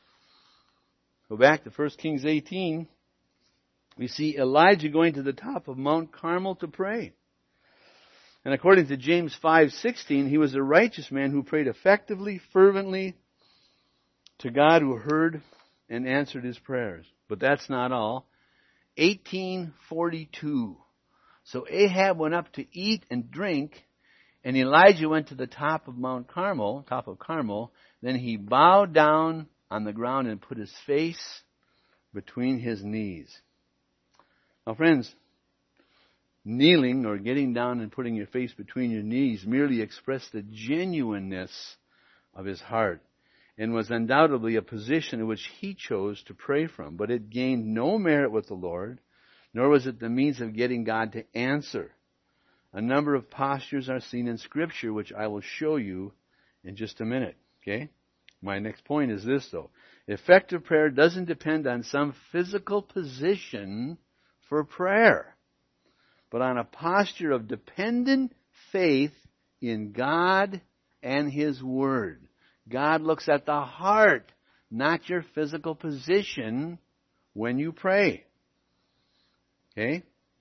Go back to First Kings eighteen. We see Elijah going to the top of Mount Carmel to pray. And according to James five sixteen, he was a righteous man who prayed effectively, fervently to God, who heard and answered his prayers. But that's not all. eighteen forty-two. So Ahab went up to eat and drink, and Elijah went to the top of Mount Carmel, top of Carmel. Then he bowed down on the ground and put his face between his knees. Now, friends, kneeling or getting down and putting your face between your knees merely expressed the genuineness of his heart and was undoubtedly a position in which he chose to pray from. But it gained no merit with the Lord, nor was it the means of getting God to answer. A number of postures are seen in Scripture, which I will show you in just a minute. Okay? My next point is this, though. Effective prayer doesn't depend on some physical position for prayer, but on a posture of dependent faith in God and His Word. God looks at the heart, not your physical position when you pray. Okay?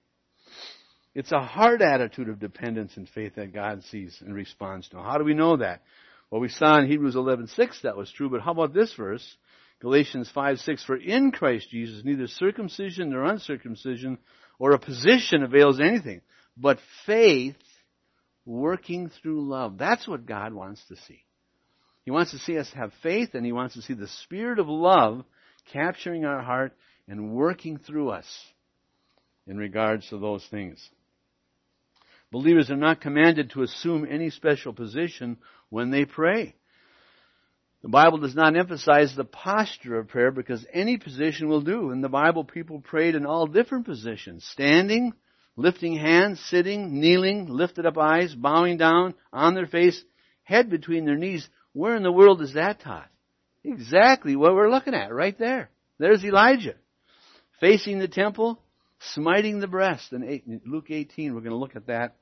It's a heart attitude of dependence and faith that God sees and responds to. How do we know that? Well, we saw in Hebrews eleven six that was true, but how about this verse? Galatians five six, for in Christ Jesus neither circumcision nor uncircumcision or a position avails anything, but faith working through love. That's what God wants to see. He wants to see us have faith, and He wants to see the Spirit of love capturing our heart and working through us in regards to those things. Believers are not commanded to assume any special position when they pray. The Bible does not emphasize the posture of prayer because any position will do. In the Bible, people prayed in all different positions. Standing, lifting hands, sitting, kneeling, lifted up eyes, bowing down, on their face, head between their knees. Where in the world is that taught? Exactly what we're looking at right there. There's Elijah. Facing the temple, smiting the breast. In Luke eighteen, we're going to look at that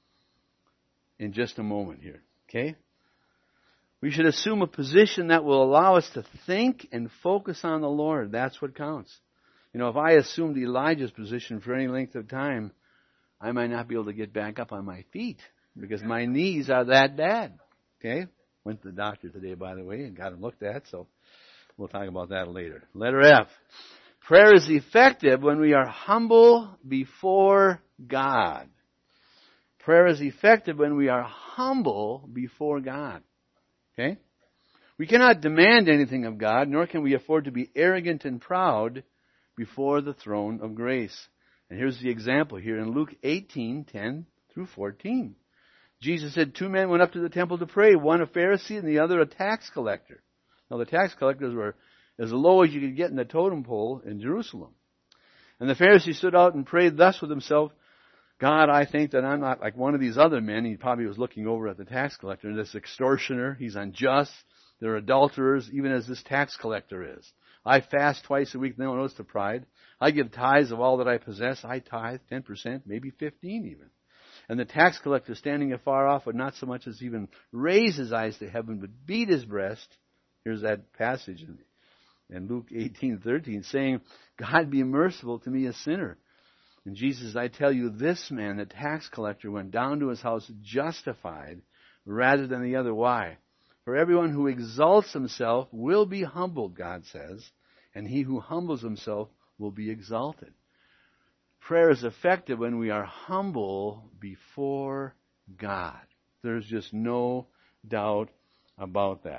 in just a moment here. Okay? We should assume a position that will allow us to think and focus on the Lord. That's what counts. You know, if I assumed Elijah's position for any length of time, I might not be able to get back up on my feet because my knees are that bad. Okay? Went to the doctor today, by the way, and got them looked at, so we'll talk about that later. Letter F. Prayer is effective when we are humble before God. Prayer is effective when we are humble before God. Okay? We cannot demand anything of God, nor can we afford to be arrogant and proud before the throne of grace. And here's the example here in Luke eighteen, ten through fourteen. Jesus said two men went up to the temple to pray, one a Pharisee and the other a tax collector. Now the tax collectors were as low as you could get in the totem pole in Jerusalem. And the Pharisee stood out and prayed thus with himself, God, I think that I'm not like one of these other men. He probably was looking over at the tax collector, this extortioner. He's unjust. They're adulterers, even as this tax collector is. I fast twice a week. No, notice the pride. I give tithes of all that I possess. I tithe ten percent, maybe fifteen even. And the tax collector, standing afar off, would not so much as even raise his eyes to heaven, but beat his breast. Here's that passage in, in Luke eighteen thirteen, saying, God, be merciful to me, a sinner. And Jesus, I tell you, this man, the tax collector, went down to his house justified rather than the other. Why? For everyone who exalts himself will be humbled, God says, and he who humbles himself will be exalted. Prayer is effective when we are humble before God. There's just no doubt about that.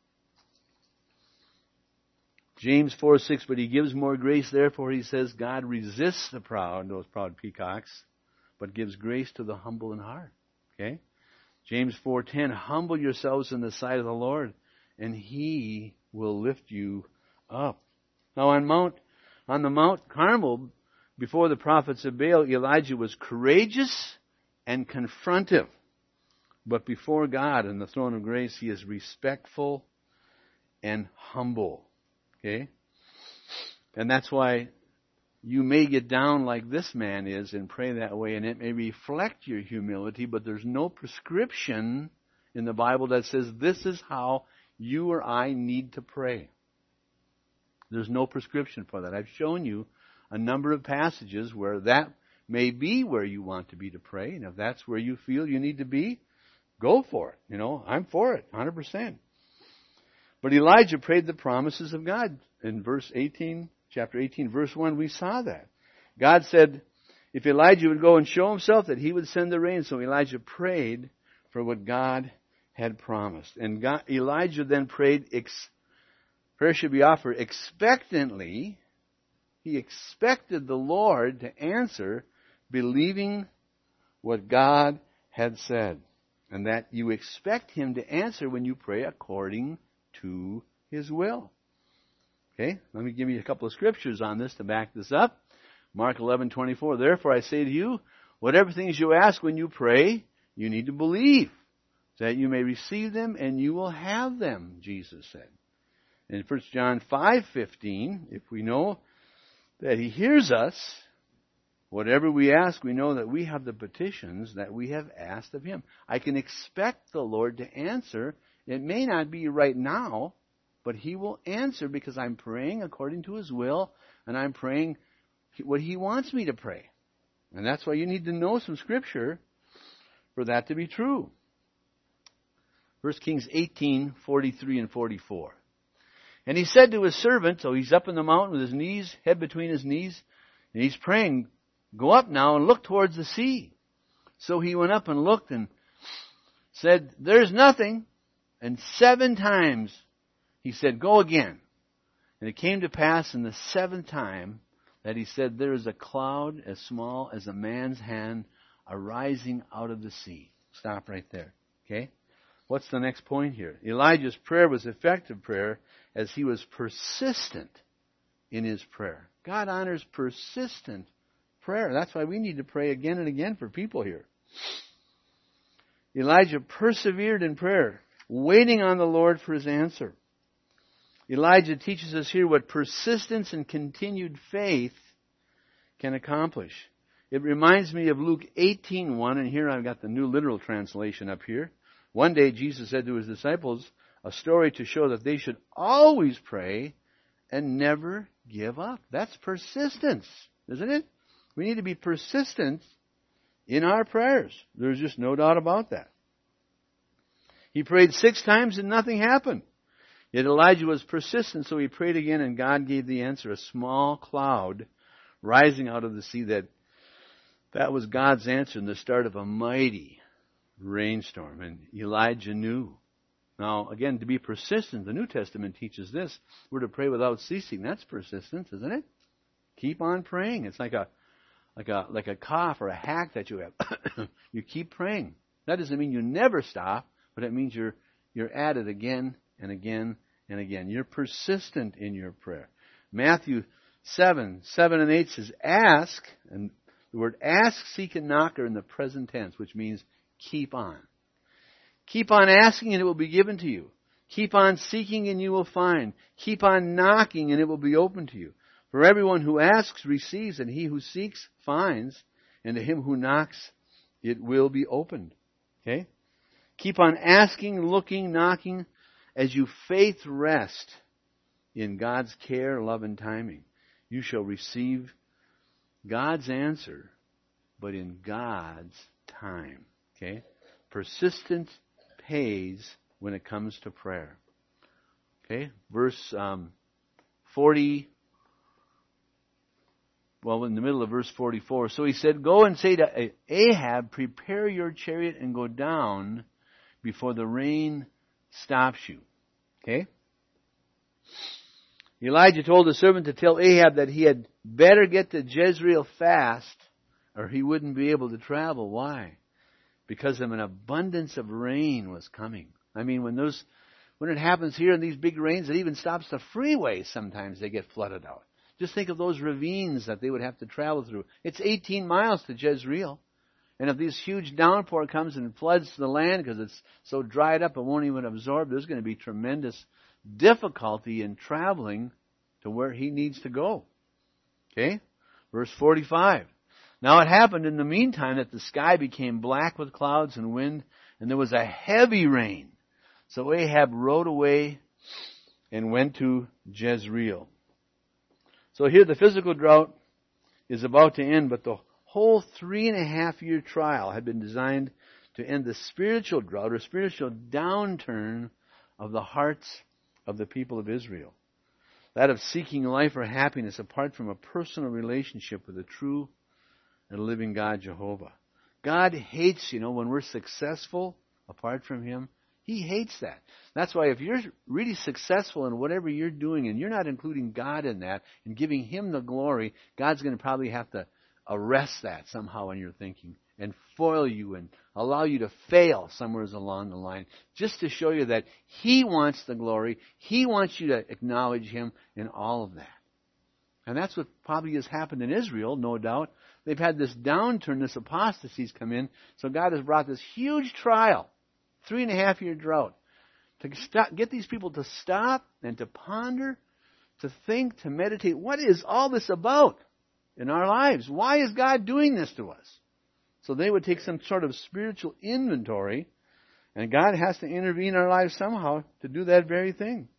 James four six, but He gives more grace, therefore He says, God resists the proud, those proud peacocks, but gives grace to the humble in heart. Okay? James four ten, humble yourselves in the sight of the Lord, and He will lift you up. Now on Mount, on the Mount Carmel, before the prophets of Baal, Elijah was courageous and confrontive. But before God and the throne of grace, he is respectful and humble. Okay? And that's why you may get down like this man is and pray that way, and it may reflect your humility, but there's no prescription in the Bible that says this is how you or I need to pray. There's no prescription for that. I've shown you a number of passages where that may be where you want to be to pray, and if that's where you feel you need to be, go for it. You know, I'm for it, one hundred percent. But Elijah prayed the promises of God. In verse eighteen, chapter eighteen, verse one, we saw that. God said if Elijah would go and show himself, that he would send the rain. So Elijah prayed for what God had promised. And God, Elijah then prayed, ex, prayer should be offered expectantly. He expected the Lord to answer, believing what God had said. And that you expect Him to answer when you pray according to His will. Okay, let me give you a couple of scriptures on this to back this up. Mark eleven twenty-four. Therefore I say to you, whatever things you ask when you pray, you need to believe, that you may receive them and you will have them, Jesus said. In First John five fifteen, if we know that He hears us, whatever we ask, we know that we have the petitions that we have asked of Him. I can expect the Lord to answer. It may not be right now, but He will answer because I'm praying according to His will, and I'm praying what He wants me to pray. And that's why you need to know some Scripture for that to be true. First Kings eighteen forty-three and forty-four. And he said to his servant, so he's up in the mountain with his knees, head between his knees, and he's praying, go up now and look towards the sea. So he went up and looked and said, there's nothing. And seven times he said, go again. And it came to pass in the seventh time that he said, there is a cloud as small as a man's hand arising out of the sea. Stop right there. Okay? What's the next point here? Elijah's prayer was effective prayer as he was persistent in his prayer. God honors persistent prayer. That's why we need to pray again and again for people here. Elijah persevered in prayer, waiting on the Lord for His answer. Elijah teaches us here what persistence and continued faith can accomplish. It reminds me of Luke eighteen one, and here I've got the New Literal Translation up here. One day Jesus said to His disciples a story to show that they should always pray and never give up. That's persistence, isn't it? We need to be persistent in our prayers. There's just no doubt about that. He prayed six times and nothing happened. Yet Elijah was persistent, so he prayed again, and God gave the answer, a small cloud rising out of the sea. That that was God's answer in the start of a mighty rainstorm. And Elijah knew. Now, again, to be persistent, the New Testament teaches this. We're to pray without ceasing. That's persistence, isn't it? Keep on praying. It's like a like a like a cough or a hack that you have. You keep praying. That doesn't mean you never stop, but it means you're you're at it again and again and again. You're persistent in your prayer. Matthew seven, seven and eight says, ask, and the word ask, seek, and knock are in the present tense, which means keep on. Keep on asking and it will be given to you. Keep on seeking and you will find. Keep on knocking and it will be open to you. For everyone who asks receives, and he who seeks finds, and to him who knocks it will be opened. Okay? Keep on asking, looking, knocking, as you faith rest in God's care, love, and timing. You shall receive God's answer, but in God's time. Okay? Persistence pays when it comes to prayer. Okay? Verse um, forty, well, in the middle of verse forty-four. So he said, go and say to Ahab, prepare your chariot and go down before the rain stops you. Okay? Elijah told the servant to tell Ahab that he had better get to Jezreel fast or he wouldn't be able to travel. Why? because of an abundance of rain was coming. I mean, when those, when it happens here in these big rains, it even stops the freeway. Sometimes they get flooded out. Just think of those ravines that they would have to travel through. It's eighteen miles to Jezreel. And if this huge downpour comes and floods the land because it's so dried up it won't even absorb, there's going to be tremendous difficulty in traveling to where he needs to go. Okay? Verse forty-five. Now it happened in the meantime that the sky became black with clouds and wind, and there was a heavy rain. So Ahab rode away and went to Jezreel. So here the physical drought is about to end, but the whole three and a half year trial had been designed to end the spiritual drought or spiritual downturn of the hearts of the people of Israel. That of seeking life or happiness apart from a personal relationship with the true and living God, Jehovah. God hates, you know, when we're successful apart from Him. He hates that. That's why if you're really successful in whatever you're doing and you're not including God in that and giving Him the glory, God's going to probably have to arrest that somehow in your thinking and foil you and allow you to fail somewhere along the line just to show you that He wants the glory. He wants you to acknowledge Him in all of that. And that's what probably has happened in Israel, no doubt. They've had this downturn, this apostasy's come in, so God has brought this huge trial, three and a half year drought, to stop, get these people to stop and to ponder, to think, to meditate. What is all this about in our lives? Why is God doing this to us? So they would take some sort of spiritual inventory, and God has to intervene in our lives somehow to do that very thing.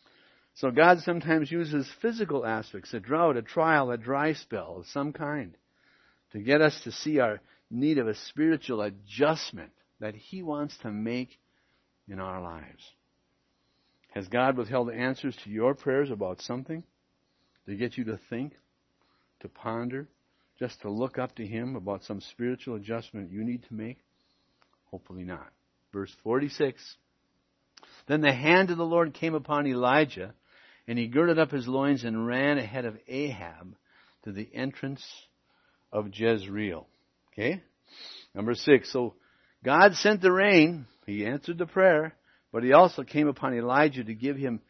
So God sometimes uses physical aspects, a drought, a trial, a dry spell of some kind, to get us to see our need of a spiritual adjustment that He wants to make in our lives. Has God withheld answers to your prayers about something to get you to think, to ponder, just to look up to Him about some spiritual adjustment you need to make? Hopefully not. Verse forty-six. Then the hand of the Lord came upon Elijah, and he girded up his loins and ran ahead of Ahab to the entrance of Jezreel. Okay? Number six. So God sent the rain. He answered the prayer. But He also came upon Elijah to give him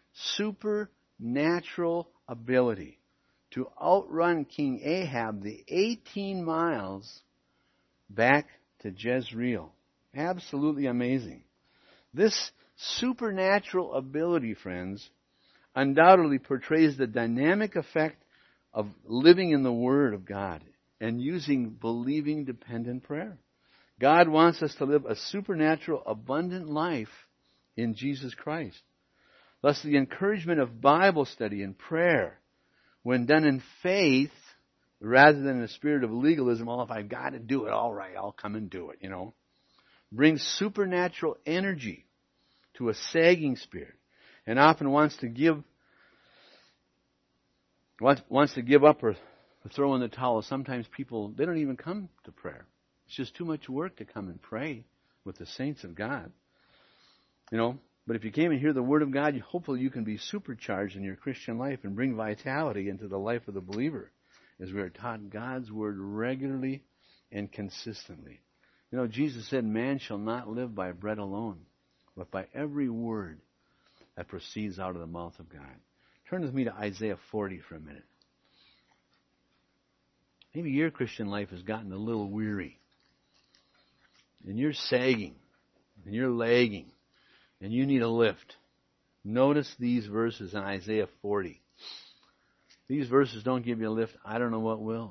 supernatural ability to outrun King Ahab the eighteen miles back to Jezreel. Absolutely amazing. This supernatural ability, friends, undoubtedly portrays the dynamic effect of living in the Word of God and using believing, dependent prayer. God wants us to live a supernatural, abundant life in Jesus Christ. Thus, the encouragement of Bible study and prayer, when done in faith, rather than in a spirit of legalism, well, if I've got to do it, all right, I'll come and do it, you know, brings supernatural energy to a sagging spirit, and often wants to give wants, wants to give up or throw in the towel. Sometimes people, they don't even come to prayer. It's just too much work to come and pray with the saints of God. You know, but if you came and hear the Word of God, hopefully you can be supercharged in your Christian life and bring vitality into the life of the believer as we are taught God's Word regularly and consistently. You know, Jesus said, man shall not live by bread alone, but by every word that proceeds out of the mouth of God. Turn with me to Isaiah forty for a minute. Maybe your Christian life has gotten a little weary, and you're sagging, and you're lagging, and you need a lift. Notice these verses in Isaiah forty. These verses don't give you a lift. I don't know what will.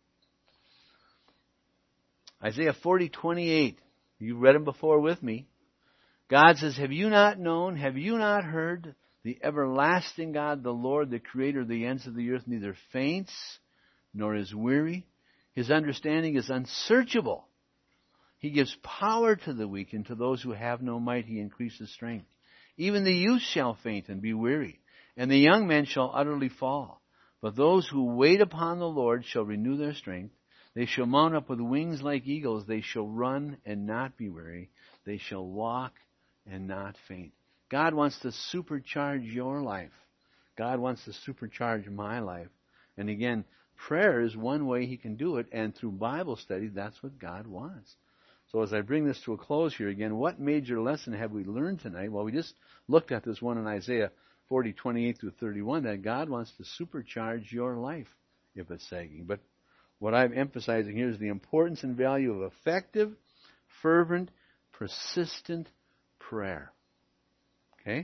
Isaiah forty twenty-eight. You read them before with me. God says, have you not known, have you not heard, the everlasting God, the Lord, the Creator of the ends of the earth, neither faints nor is weary. His understanding is unsearchable. He gives power to the weak, and to those who have no might He increases strength. Even the youth shall faint and be weary, and the young men shall utterly fall. But those who wait upon the Lord shall renew their strength. They shall mount up with wings like eagles. They shall run and not be weary. They shall walk and not faint. God wants to supercharge your life. God wants to supercharge my life. And again, prayer is one way He can do it, and through Bible study, that's what God wants. So as I bring this to a close here again, what major lesson have we learned tonight? Well, we just looked at this one in Isaiah forty, twenty-eight through thirty-one, that God wants to supercharge your life if it's sagging. But what I'm emphasizing here is the importance and value of effective, fervent, persistent prayer. Okay?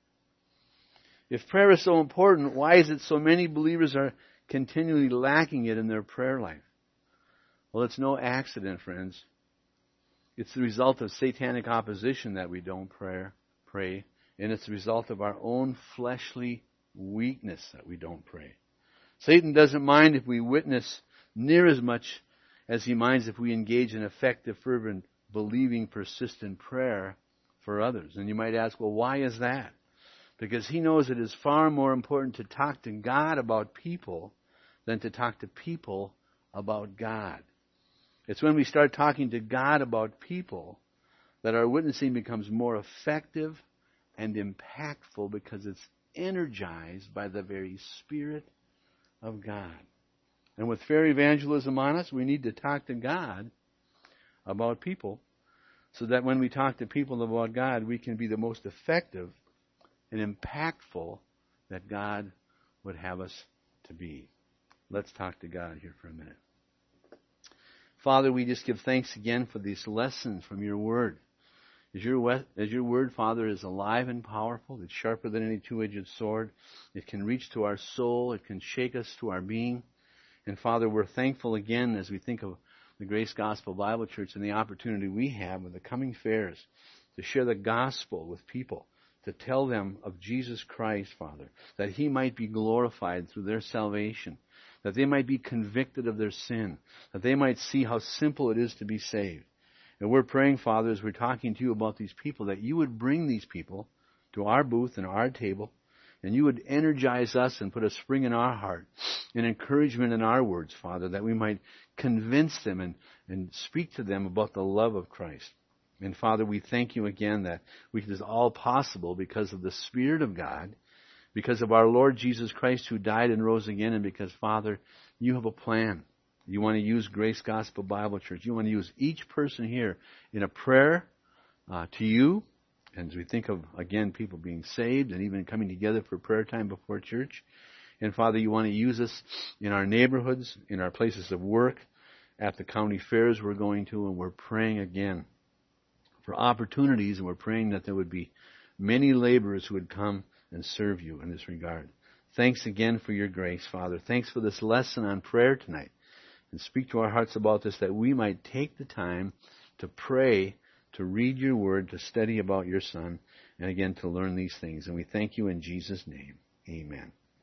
If prayer is so important, why is it so many believers are continually lacking it in their prayer life? Well, it's no accident, friends. It's the result of satanic opposition that we don't pray, pray, and it's the result of our own fleshly weakness that we don't pray. Satan doesn't mind if we witness near as much as he minds if we engage in effective, fervent, believing, persistent prayer for others. And you might ask, well, why is that? Because he knows it is far more important to talk to God about people than to talk to people about God. It's when we start talking to God about people that our witnessing becomes more effective and impactful, because it's energized by the very Spirit of God. And with fair evangelism on us, we need to talk to God about people, so that when we talk to people about God, we can be the most effective and impactful that God would have us to be. Let's talk to God here for a minute. Father, we just give thanks again for these lessons from your word. As your, as your word, Father, is alive and powerful, it's sharper than any two-edged sword. It can reach to our soul. It can shake us to our being. And Father, we're thankful again as we think of the Grace Gospel Bible Church and the opportunity we have with the coming fairs to share the gospel with people, to tell them of Jesus Christ, Father, that he might be glorified through their salvation, that they might be convicted of their sin, that they might see how simple it is to be saved. And we're praying, Father, as we're talking to you about these people, that you would bring these people to our booth and our table, and you would energize us and put a spring in our heart, and encouragement in our words, Father, that we might convince them and, and speak to them about the love of Christ. And Father, we thank you again that it is all possible because of the Spirit of God, because of our Lord Jesus Christ who died and rose again, and because, Father, you have a plan. You want to use Grace Gospel Bible Church. You want to use each person here in a prayer uh, to you. And as we think of, again, people being saved and even coming together for prayer time before church. And Father, you want to use us in our neighborhoods, in our places of work, at the county fairs we're going to, and we're praying again for opportunities, and we're praying that there would be many laborers who would come and serve you in this regard. Thanks again for your grace, Father. Thanks for this lesson on prayer tonight. And speak to our hearts about this, that we might take the time to pray, to read your word, to study about your Son, and again to learn these things. And we thank you in Jesus' name. Amen.